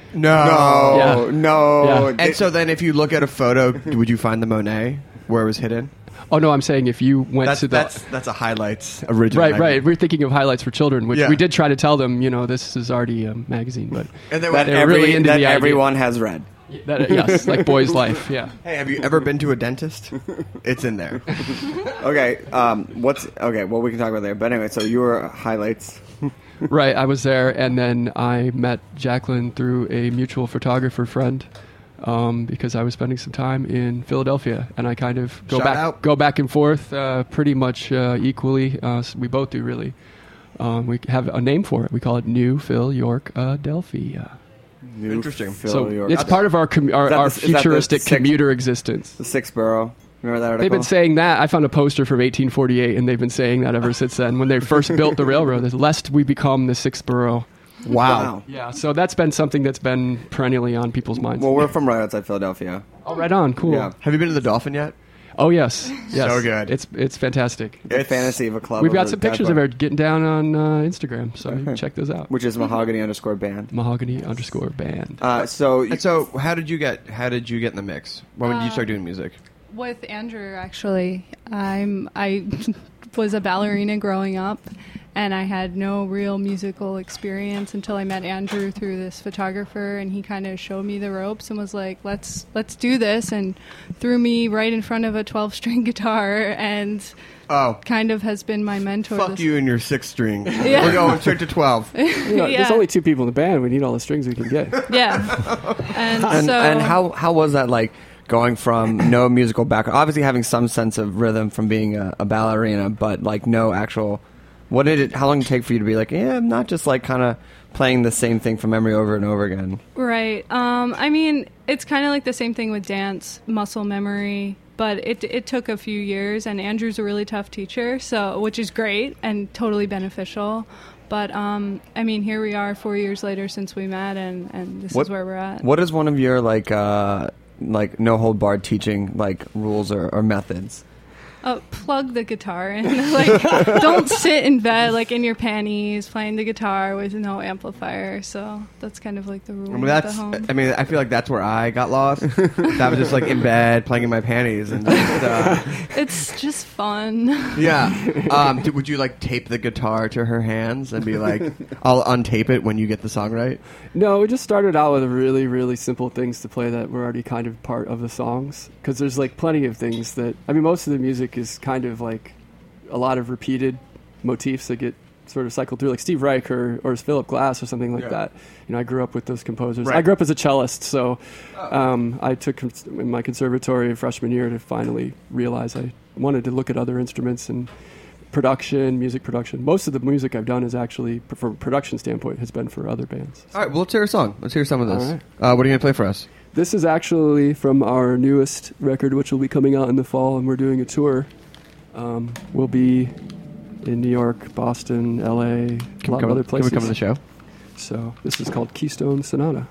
No. Yeah. And so then if you look at a photo, would you find the Monet where it was hidden? Oh, no, I'm saying if you went to the... That's a Highlights original. Right. We're thinking of Highlights for Children, which Yeah. we did try to tell them, this is already a magazine, but And they That, they're really into the idea. everyone has read. Yes, like Boy's Life, yeah. Hey, have you ever been to a dentist? It's in there. Okay, well, we can talk about there. But anyway, so you were Highlights. Right, I was there, and then I met Jacqueline through a mutual photographer friend because I was spending some time in Philadelphia, and I kind of go back and forth pretty much equally. We both do, really. We have a name for it. We call it New Phil York Adelphia. Interesting. So it's part of our futuristic commuter existence. The Sixth Borough. Remember that article? They've been saying that. I found a poster from 1848, and they've been saying that ever since then. When they first built the railroad, lest we become the Sixth Borough. Wow. Yeah, so that's been something that's been perennially on people's minds. Well, we're from right outside Philadelphia. Oh, right on. Cool. Yeah. Have you been to the Dolphin yet? Oh, yes. So good. It's fantastic. The fantasy of a club. We've got some pictures of her getting down on Instagram, so you can check those out. Which is Mahogany_band. Mahogany_band. So how did you get in the mix? When did you start doing music? With Andrew, actually. I was a ballerina growing up, and I had no real musical experience until I met Andrew through this photographer, and he kind of showed me the ropes and was like, let's do this, and threw me right in front of a 12-string guitar, and kind of has been my mentor. Fuck you and your 6-string. Yeah. We're going straight to 12. There's only 2 people in the band. We need all the strings we can get. Yeah. And how was that like? Going from no musical background, obviously having some sense of rhythm from being a ballerina, but like no actual. How long did it take for you to be like, I'm not just like kind of playing the same thing from memory over and over again? Right. I mean, it's kind of like the same thing with dance, muscle memory, but it took a few years, and Andrew's a really tough teacher, which is great and totally beneficial. But, I mean, here we are 4 years later since we met, and this is where we're at. What is one of your, like no hold barred teaching, like, rules or methods? Plug the guitar in. Like, don't sit in bed like in your panties playing the guitar with no amplifier. So that's kind of like the rule. I feel like that's where I got lost. I was just like in bed playing in my panties, and just, it's just fun. Yeah. Would you like tape the guitar to her hands and be like, "I'll untape it when you get the song right"? No, we just started out with really, really simple things to play that were already kind of part of the songs. Because there's like plenty of things that, I mean, most of the music is kind of like a lot of repeated motifs that get sort of cycled through, like Steve Reich or Philip Glass or something like that. You know, I grew up with those composers. Right. I grew up as a cellist, so I took in my conservatory freshman year to finally realize I wanted to look at other instruments and music production. Most of the music I've done is actually, from a production standpoint, has been for other bands. All right, well, let's hear a song. Let's hear some of this. Right. What are you going to play for us? This is actually from our newest record, which will be coming out in the fall, and we're doing a tour. We'll be in New York, Boston, LA, a lot of other places. Can we come to the show? So this is called Keystone Sonata.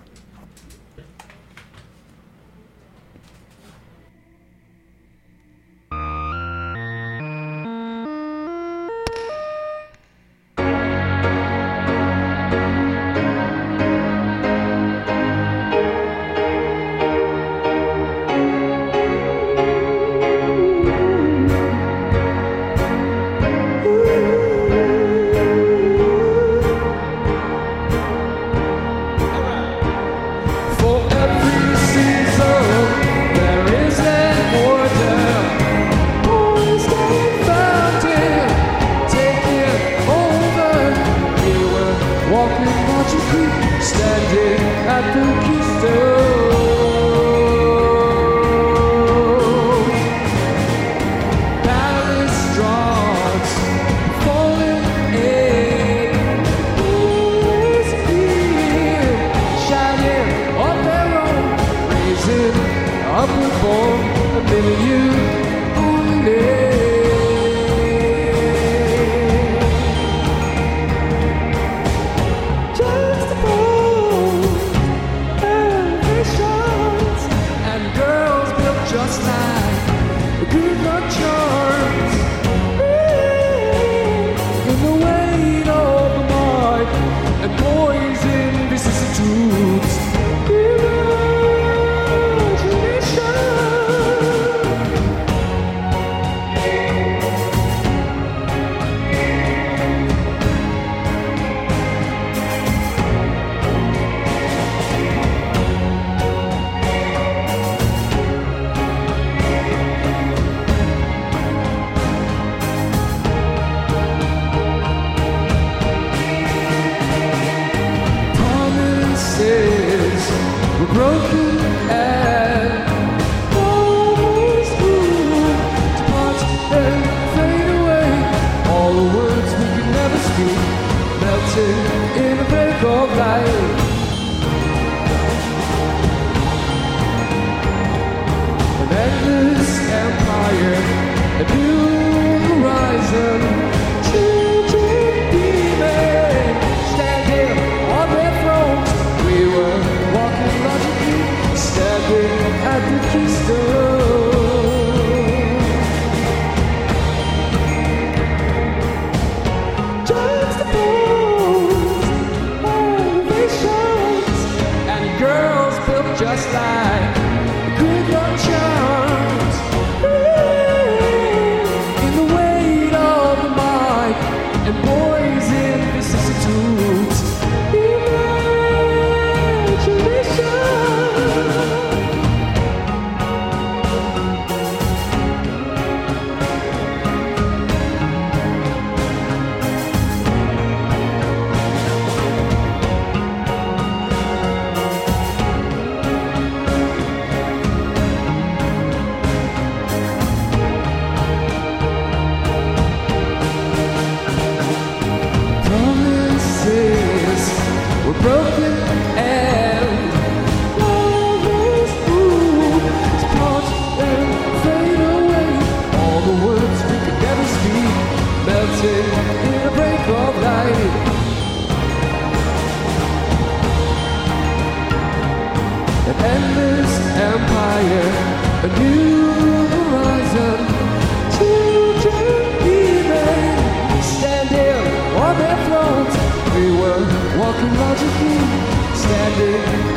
Endless empire, a new horizon.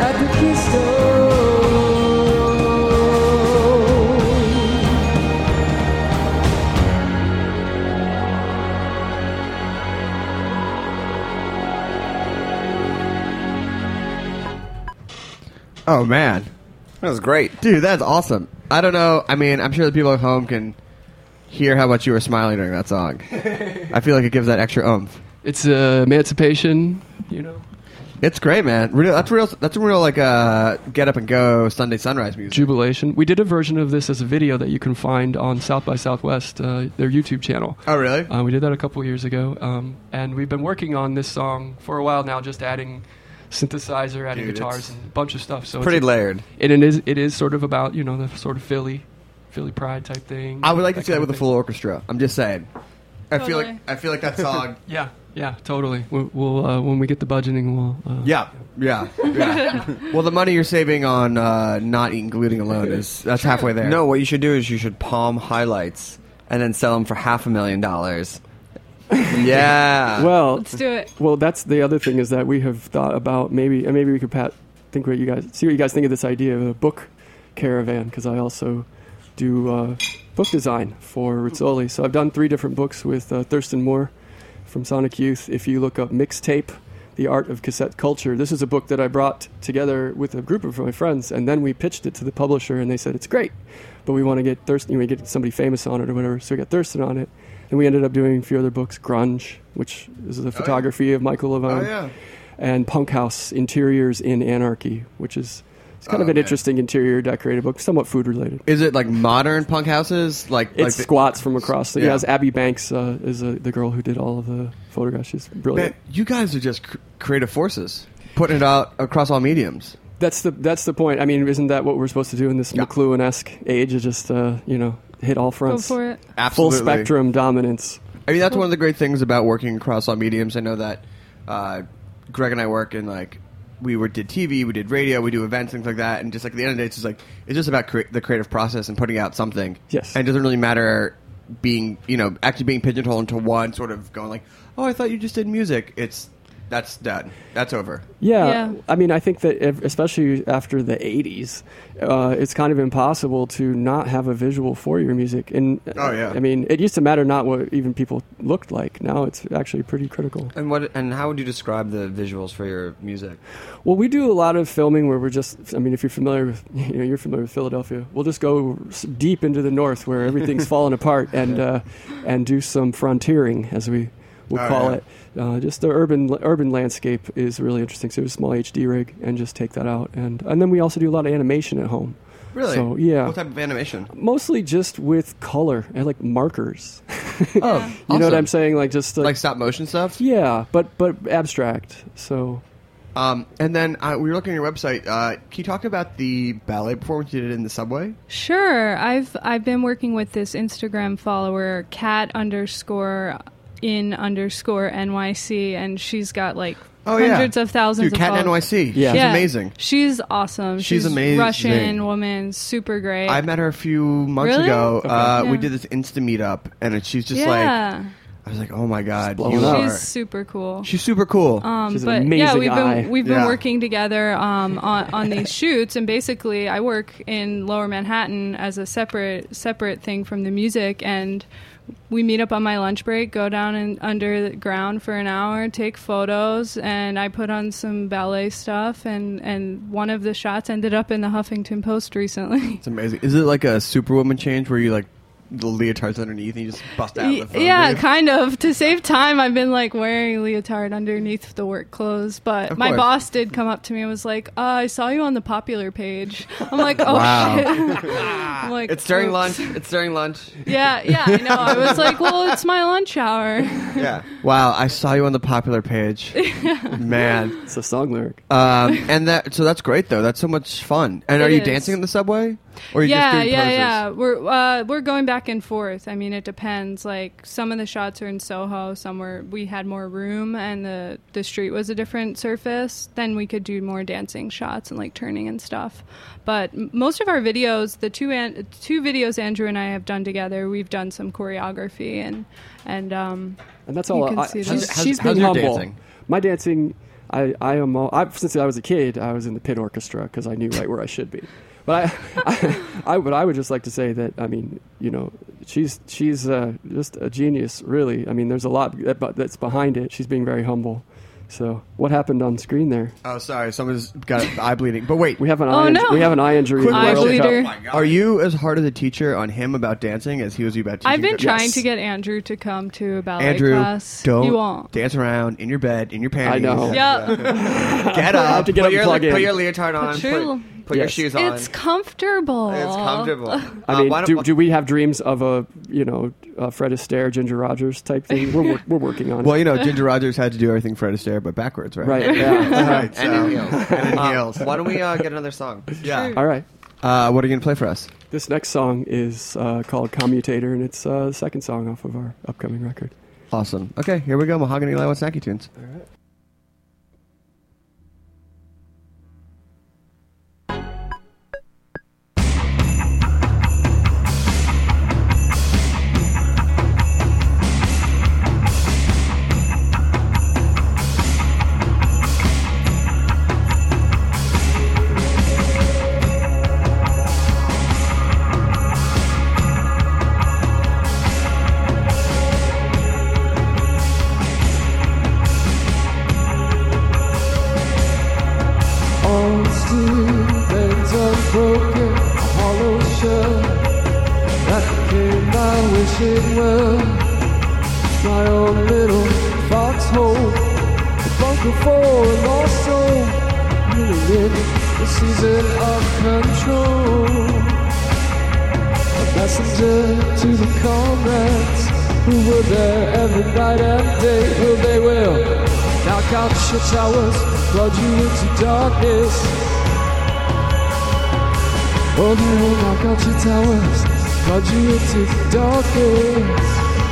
at the Keystone. Oh, man. That was great. Dude, that's awesome. I don't know. I mean, I'm sure the people at home can hear how much you were smiling during that song. I feel like it gives that extra oomph. It's emancipation, you know. It's great, man. That's real like get up and go Sunday sunrise music. Jubilation. We did a version of this as a video that you can find on South by Southwest, their YouTube channel. Oh, really? We did that a couple years ago, and we've been working on this song for a while now, just adding synthesizer, adding guitars, and a bunch of stuff. So it's pretty layered. It is sort of about, you know, the sort of Philly pride type thing. I would like to see that with a full orchestra. I'm just saying. Totally. I feel like that song. Yeah, totally. We'll when we get the budgeting, we'll. Yeah. Well, the money you're saving on not eating gluten alone that's halfway there. No, what you should do is you should palm highlights and then sell them for $500,000. Yeah. Well, let's do it. Well, that's the other thing is that we have thought about maybe we could see what you guys think of this idea of a book caravan, because I also do book design for Rizzoli. So I've done 3 different books with Thurston Moore from Sonic Youth. If you look up Mixtape, The Art of Cassette Culture, this is a book that I brought together with a group of my friends, and then we pitched it to the publisher, and they said, it's great, but we want to get Thurston, we get somebody famous on it or whatever, so we got Thurston on it. And we ended up doing a few other books, Grunge, which is the photography of Michael Levine, and Punk House, Interiors in Anarchy, which is kind of an interesting interior decorated book, somewhat food related. Is it like modern punk houses? It's squats from across. It has Abby Banks is the girl who did all of the photographs. She's brilliant. Man, you guys are just creative forces, putting it out across all mediums. That's the point. I mean, isn't that what we're supposed to do in this McLuhan-esque age? Is just hit all fronts. Go for it. Absolutely. Full spectrum dominance. I mean, that's one of the great things about working across all mediums. I know that Greg and I work in we did TV, we did radio, we do events, things like that, and just at the end of the day, it's just about the creative process and putting out something. Yes. And it doesn't really matter actually being pigeonholed into one sort of going like, oh, I thought you just did music. That's done. That's over. Yeah. I mean, I think that especially after the 80s, it's kind of impossible to not have a visual for your music. And I mean, it used to matter not what even people looked like. Now it's actually pretty critical. And how would you describe the visuals for your music? Well, we do a lot of filming where we're just, I mean, if you're familiar with, you're familiar with Philadelphia, we'll just go deep into the north where everything's falling apart and do some frontiering, as we would call it. Just the urban landscape is really interesting. So a small HD rig and just take that out, and then we also do a lot of animation at home. Really? So yeah. What type of animation? Mostly just with color and like markers. Oh, you know what I'm saying? Like just like stop motion stuff. Yeah, but abstract. So. And then we were looking at your website. Can you talk about the ballet performance you did in the subway? Sure. I've been working with this Instagram follower, cat_in_NYC, and she's got hundreds of thousands of Cat followers. NYC. Yeah. She's amazing. She's awesome. She's amazing. Russian woman, super great. I met her a few months ago. Okay. We did this Insta meetup, and she's just I was like, oh my god, she's super cool. She's super cool. She's an amazing we've been working together on these shoots, and basically I work in Lower Manhattan as a separate thing from the music, and we meet up on my lunch break, go down under the ground for an hour, take photos, and I put on some ballet stuff, and one of the shots ended up in the Huffington Post recently. It's amazing. Is it like a Superwoman change where you the leotards underneath and you just bust out the phone? Yeah, kind of. To save time, I've been wearing a leotard underneath the work clothes, but my boss did come up to me and was like, I saw you on the popular page. I'm like, oh wow. shit. I'm like, it's during lunch. It's during lunch. Yeah, I know. I was like, well, it's my lunch hour. Yeah. Wow, I saw you on the popular page. Man. It's a song lyric. So that's great though. That's so much fun. And are you dancing in the subway? Or are you just doing poses? We're going back and forth. I mean, it depends. Some of the shots are in Soho, somewhere we had more room and the street was a different surface. Then we could do more dancing shots and turning and stuff. But most of our videos, the two videos Andrew and I have done together, we've done some choreography and that's all. You can see she's been humble. Dancing? My dancing, I am. Since I was a kid, I was in the pit orchestra because I knew right where I should be. But I would just like to say that, I mean, she's just a genius, really. I mean, there's a lot that's behind it. She's being very humble. So what happened on screen there? Oh, sorry, someone's got eye bleeding. But wait, we have an eye injury. Eye bleeder. Are you as hard as a teacher on him about dancing as he was about teaching? I've been trying to get Andrew to come to a ballet Andrew, class. don't you won't. dance around in your bed, in your panties. I know. Yeah. Get up. To get put, up and plug in. Put your leotard on. Put your shoes on. It's comfortable. It's comfortable. I mean, do we have dreams of a Fred Astaire, Ginger Rogers type thing? We're working on it. Well, Ginger Rogers had to do everything Fred Astaire, but backwards, right? Right. Yeah. Right. So, And in heels. And in heels. Why don't we get another song? Yeah. All right. What are you going to play for us? This next song is called Commutator, and it's the second song off of our upcoming record. Awesome. Okay, here we go. Mahogany Live with Snacky Tunes. All right. Broken, hollow shell that became my wishing well. My own little foxhole, a bunker for a lost soul, really in the season of control. A messenger to the comrades who were there every night and day. Well, they will knock out your towers, flood you into darkness. Oh, they will knock out your towers, flood you into darkness.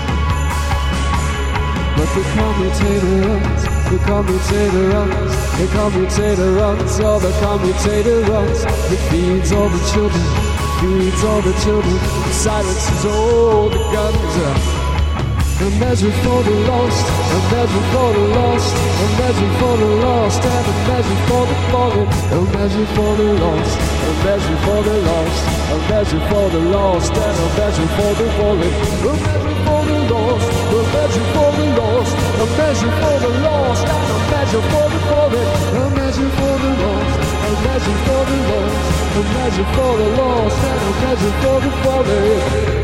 But the commutator runs, the commutator runs, the commutator runs, oh, the commutator runs. It feeds all the children, feeds all the children, silences all the guns. A measure for the lost, a measure for the lost, a measure for the lost, and a measure for the fallen. A measure for the lost, a measure for the lost, a measure for the lost, and a measure for the fallen. A measure for the lost, a measure for the lost, a measure for the lost, and a measure for the fallen. A measure for the lost, a measure for the lost, a measure for the lost, and a measure for the fallen.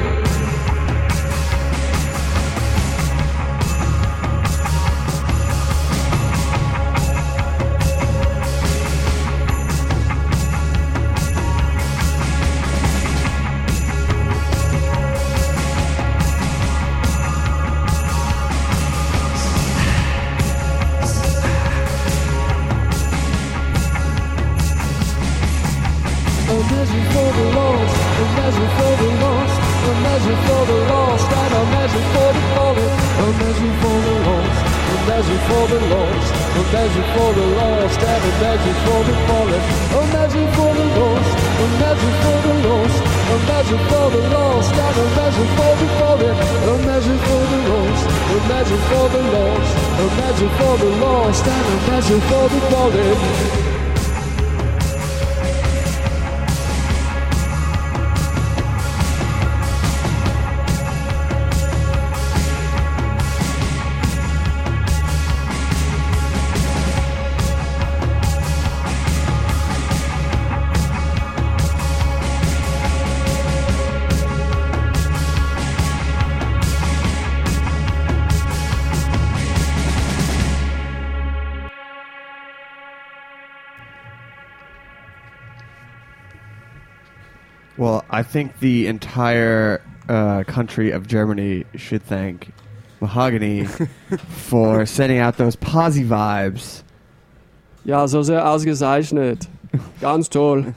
Well, I think the entire country of Germany should thank Mahogany for sending out those posse vibes. Ja, so sehr ausgezeichnet. Ganz toll.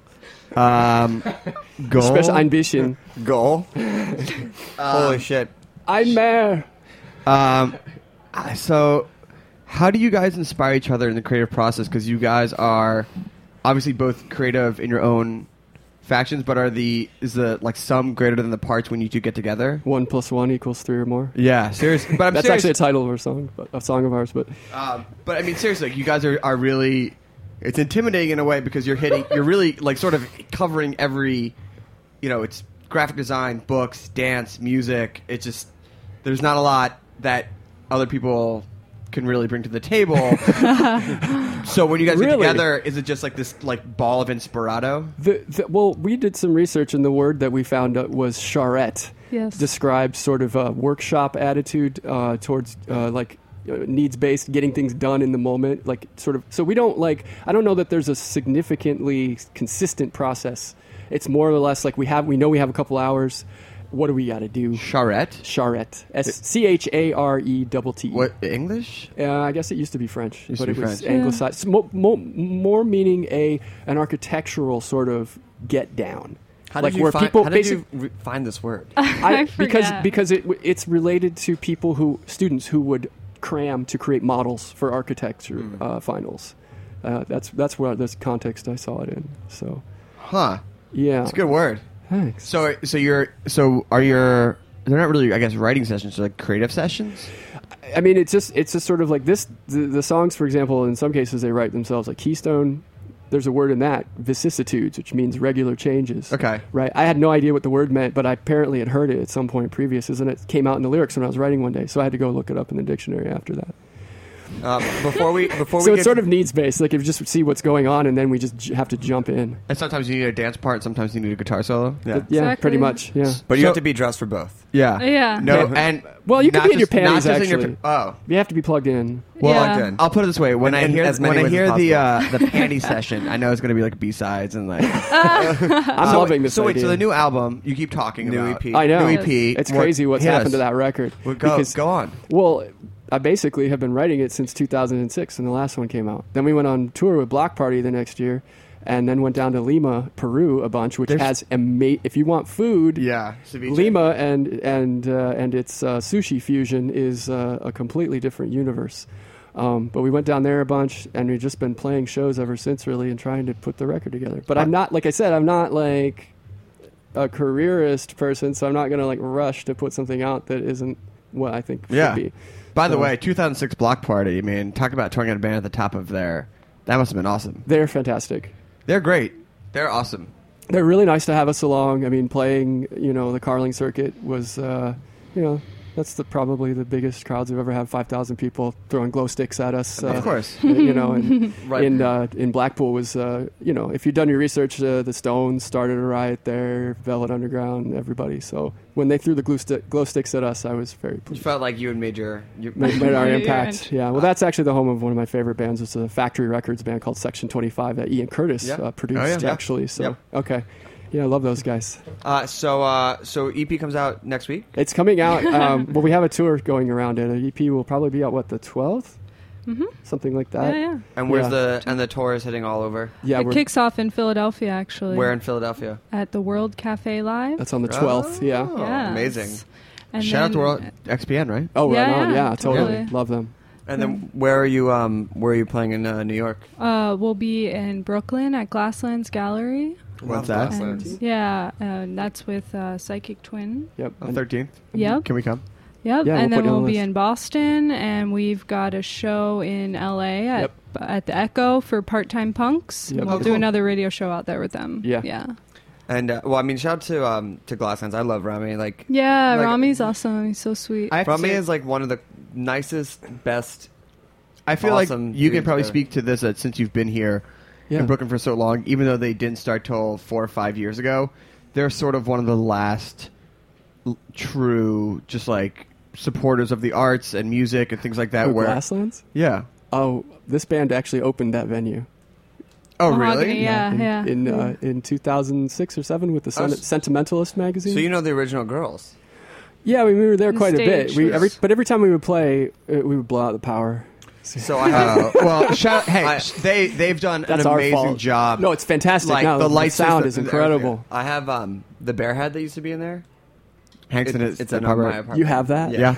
Goal? Especially ein bisschen. Goal? Holy shit. Ein mehr. So, how do you guys inspire each other in the creative process? Because you guys are obviously both creative in your own factions, but is the like sum greater than the parts when you two get together? 1 + 1 = 3 or more. Yeah, seriously. But that's actually a title of our song, a song of ours. But I mean, seriously, you guys are really. It's intimidating in a way because you're really like sort of covering every, it's graphic design, books, dance, music. It's just there's not a lot that other people can really bring to the table. So when you guys get together, is it just like this like ball of inspirato? Well, we did some research, and the word that we found was charrette. Yes. Describes sort of a workshop attitude towards needs-based, getting things done in the moment, like sort of. So we don't I don't know that there's a significantly consistent process. It's more or less like we know we have a couple hours. What do we got to do? Charrette? Charrette. Charette. What, English? I guess it used to be French, but it was anglicized. More meaning an architectural sort of get down. How did you find this word? Because it's related to students who would cram to create models for architecture finals. That's where this context I saw it in. So, yeah, it's a good word. Thanks. So they're not really, I guess, writing sessions, they're like creative sessions? I mean, it's just sort of like this. The songs, for example, in some cases they write themselves. Like Keystone, there's a word in that, vicissitudes, which means regular changes. Okay. Right. I had no idea what the word meant, but I apparently had heard it at some point previous, and it came out in the lyrics when I was writing one day. So I had to go look it up in the dictionary after that. So it's sort of needs based. Like, if you just see what's going on, and then we just have to jump in. And sometimes you need a dance part, sometimes you need a guitar solo. Yeah, exactly. Pretty much. Yeah, but you have to be dressed for both. Yeah, yeah. No, and you can be in your panties. Actually, you have to be plugged in. Well, I'll put it this way: when I hear the panty session, I know it's going to be like B-sides and like. I'm loving this. So so the new album you keep talking about. EP. I know. New EP. It's crazy what's happened to that record. Well, go on. Well, I basically have been writing it since 2006, and the last one came out. Then we went on tour with Block Party the next year, and then went down to Lima, Peru, a bunch, which has if you want food, ceviche. Lima and its sushi fusion is a completely different universe. But we went down there a bunch, and we've just been playing shows ever since, really, and trying to put the record together. But I'm not, like I said, I'm not like a careerist person, so I'm not going to like rush to put something out that isn't what I think should be. By the way, 2006 Block Party, I mean, talk about touring out a band at the top of there. That must have been awesome. They're fantastic. They're great. They're awesome. They're really nice to have us along. I mean, playing, the Carling circuit was, that's probably the biggest crowds we've ever had. 5,000 people throwing glow sticks at us. Of course. And in Blackpool was, if you've done your research, the Stones started a riot there, Velvet Underground, everybody. So when they threw the glow sticks at us, I was very pleased. You felt like you had made our impact. Yeah. Well, that's actually the home of one of my favorite bands. It's a Factory Records band called Section 25 that Ian Curtis produced, actually. So, okay. Yeah, I love those guys. So EP comes out next week? It's coming out. Well, we have a tour going around it. An EP will probably be out, the 12th? Mm-hmm. Something like that. Yeah. And where's the tour is hitting all over? Yeah, it kicks off in Philadelphia, actually. Where in Philadelphia? At the World Cafe Live. That's on the 12th, yeah. Amazing. And shout out to World XPN, right? Oh, right on. Yeah, totally. Love them. And then where are you playing in New York? We'll be in Brooklyn at Glasslands Gallery. What's that? And that's with Psychic Twin. Yep. On 13th? Yep. Can we come? Yep. Yeah, and then we'll be in Boston, and we've got a show in LA at the Echo for Part-Time Punks. Yep. We'll do another radio show out there with them. Yeah. And shout out to Glasslands. I love Rami. Rami's awesome. He's so sweet. Rami is like one of the nicest, best. I feel like you can probably speak to this since you've been here in Brooklyn for so long. Even though they didn't start till 4 or 5 years ago, they're sort of one of the last true, just like supporters of the arts and music and things like that. Where Glasslands? Yeah. Oh, this band actually opened that venue. Oh, really? Yeah. In 2006 or 7 with the Sentimentalist magazine. So you know the original girls? Yeah, we were there quite a bit. But every time we would play, we would blow out the power. So I have they've done an amazing job. No, it's fantastic. Like, the light sound is incredible. I have the bear hat that used to be in there. It's in my apartment. You have that? Yeah.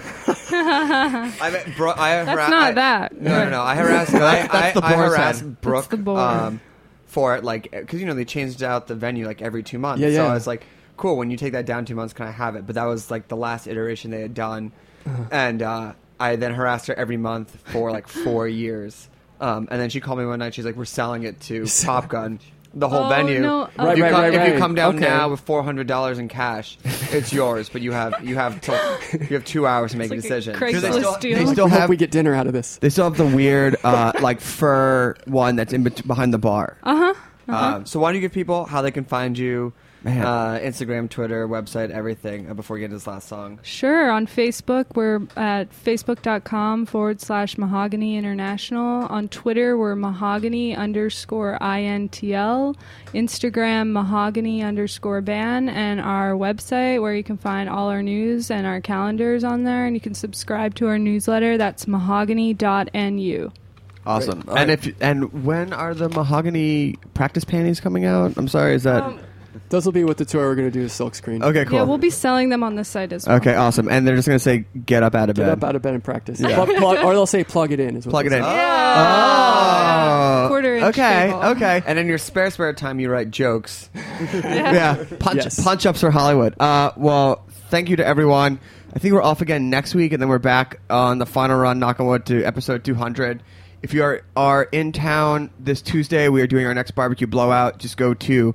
That's not that. No. I harassed. I harassed Brooke for it, like, because they changed out the venue like every 2 months. Yeah, so yeah. I was like, cool. When you take that down 2 months, can I have it? But that was like the last iteration they had done, and I then harassed her every month for like 4 years. And then she called me one night. She's like, "We're selling it to Top Gun." The whole venue. No. If you come down Okay. now with $400 in cash, it's yours. But you have 2 hours to make a like a decision. Craigslist deal. They I still hope have we get dinner out of this. They still have the weird like fur one that's behind the bar. So why don't you give people how they can find you? Man. Instagram, Twitter, website, everything. Before we get to this last song. Sure. On Facebook, we're at facebook.com/Mahogany International. On Twitter, we're Mahogany_INTL. Instagram, Mahogany_ban. And our website, where you can find all our news and our calendars on there. And you can subscribe to our newsletter. That's mahogany.nu. Awesome. Great. And when are the Mahogany practice panties coming out? I'm sorry, is that... Those will be with the tour we're going to do with Silkscreen. Okay, cool. Yeah, we'll be selling them on the site as well. Okay, awesome. And they're just going to say, get up out of bed. Get up out of bed and practice. Yeah. Or they'll say plug it in. Is what Plug it in. Yeah. Oh. Quarter-inch Okay, cable. okay. And in your spare time, you write jokes. Yeah, Yes. punch-ups for Hollywood. Well, thank you to everyone. I think we're off again next week, and then we're back on the final run, knock on wood, to episode 200. If you are in town this Tuesday, we are doing our next barbecue blowout. Just go to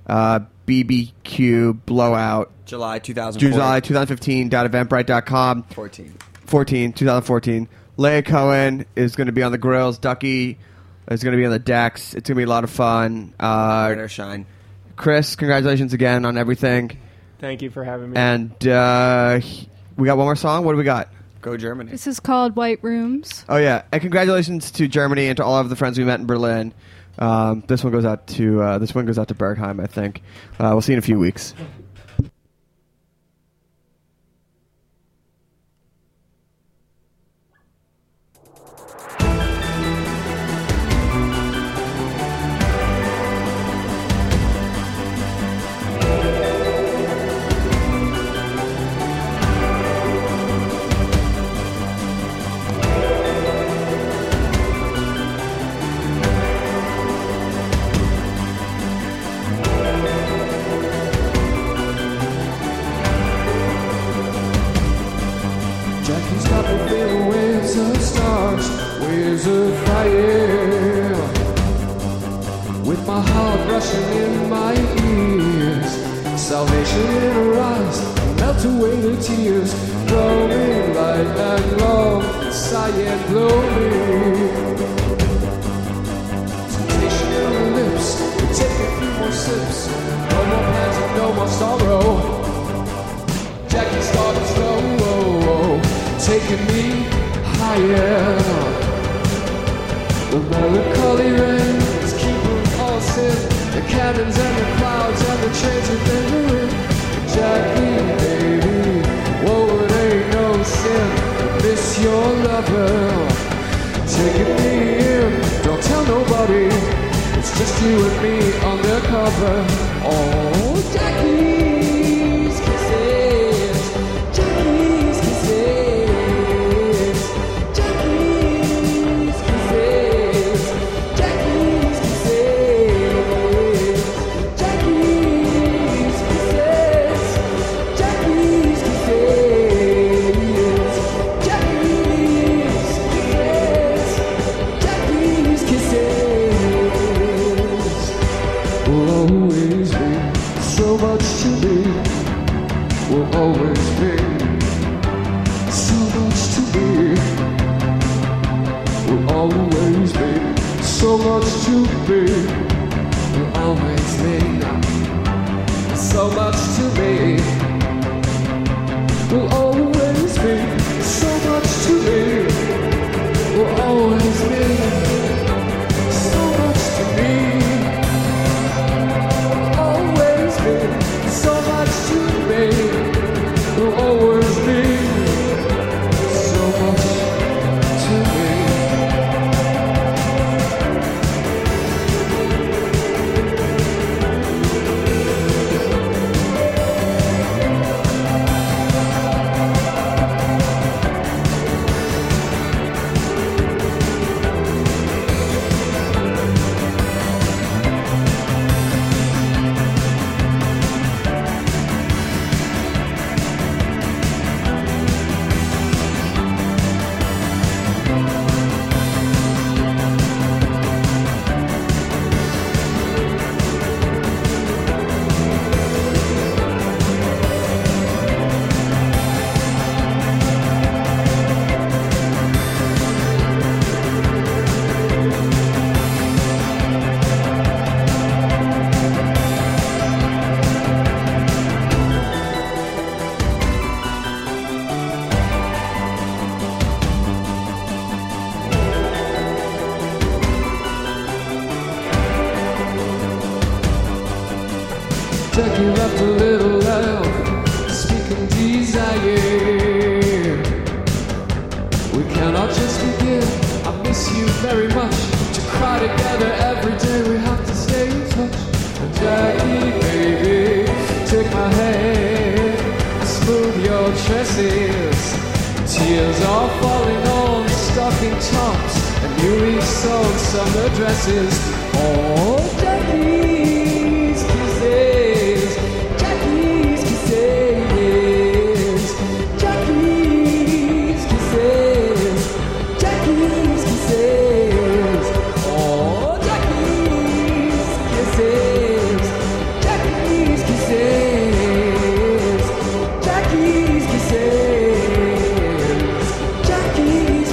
BBQ Blowout. July 2014. July 2015.eventbrite.com. 2014. Leia Cohen is going to be on the grills. Ducky is going to be on the decks. It's going to be a lot of fun. Rain or shine. Chris, congratulations again on everything. Thank you for having me. And we got one more song. What do we got? Go Germany. This is called White Rooms. Oh, yeah. And congratulations to Germany and to all of the friends we met in Berlin. This one goes out to Bergheim, I think. We'll see you in a few weeks. Jackie's got me feeling waves of stars, waves of fire. With my heart rushing in my ears, salvation in her eyes, melt away the tears, glowing light and love, sighing glowing. Temptation in her lips, we take a few more sips, no more plans and no more sorrow. Jackie started slow, taking me higher. The melancholy rain is keeping us in. The cannons and the clouds and the trains have been ruined. Jackie, baby, whoa, it ain't no sin to miss your lover. Taking me in, don't tell nobody. It's just you and me undercover. Oh, Jackie's kisses, Jackie's kisses, Jackie's kisses, Jackie's kisses, Jackie's kisses, Jackie's kisses, Jackie's kisses, Jackie's kisses. Will always be so much to me. Will always be so much to me. Will always be so much to me. Will always be so much to me. Will always be so much to me. Will always be so much to me. Will always be so much to me. Will always be so much to me. Jackie left a little laugh, speaking desire. We cannot just begin. I miss you very much. To cry together every day, we have to stay in touch. And Jackie, baby, take my hand, smooth your tresses. Tears are falling on stocking tops and newly sold summer dresses. Oh, Jackie's kisses, Jackie's kisses, Jackie's kisses, Jackie's kisses. Oh, Jackie's kisses, Jackie's kisses, Jackie's kisses, Jackie's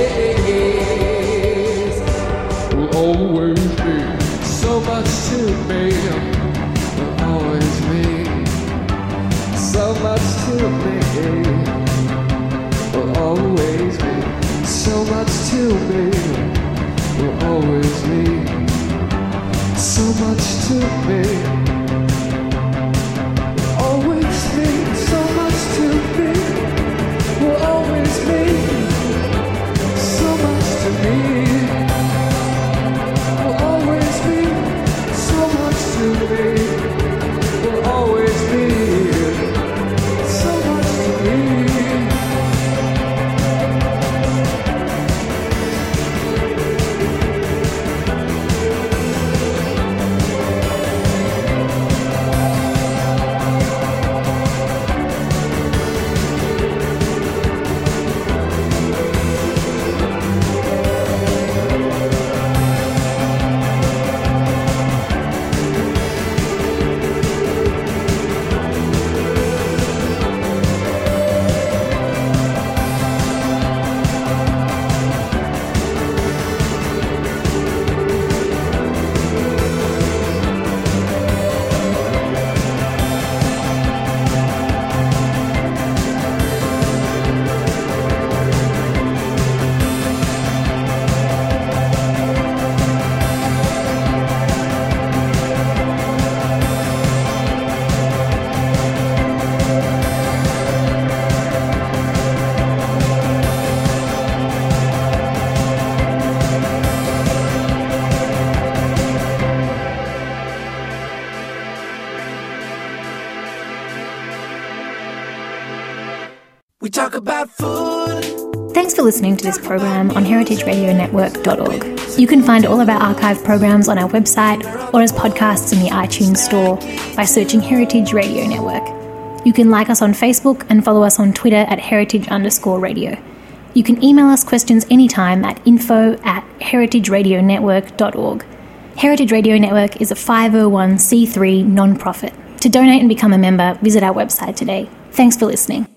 kisses. Will always be so much to me. Will always be so much to me. Will always be so much to me. Will always be so much to me. Always be so much to me. Will always be so much to me. Will always be so much to me. Will always be so much to me. We talk about food. Thanks for listening to this program on heritageradionetwork.org. You can find all of our archive programs on our website or as podcasts in the iTunes store by searching Heritage Radio Network. You can like us on Facebook and follow us on Twitter at heritage_radio. You can email us questions anytime at info@heritageradionetwork.org. Heritage Radio Network is a 501c3 non-profit. To donate and become a member, visit our website today. Thanks for listening.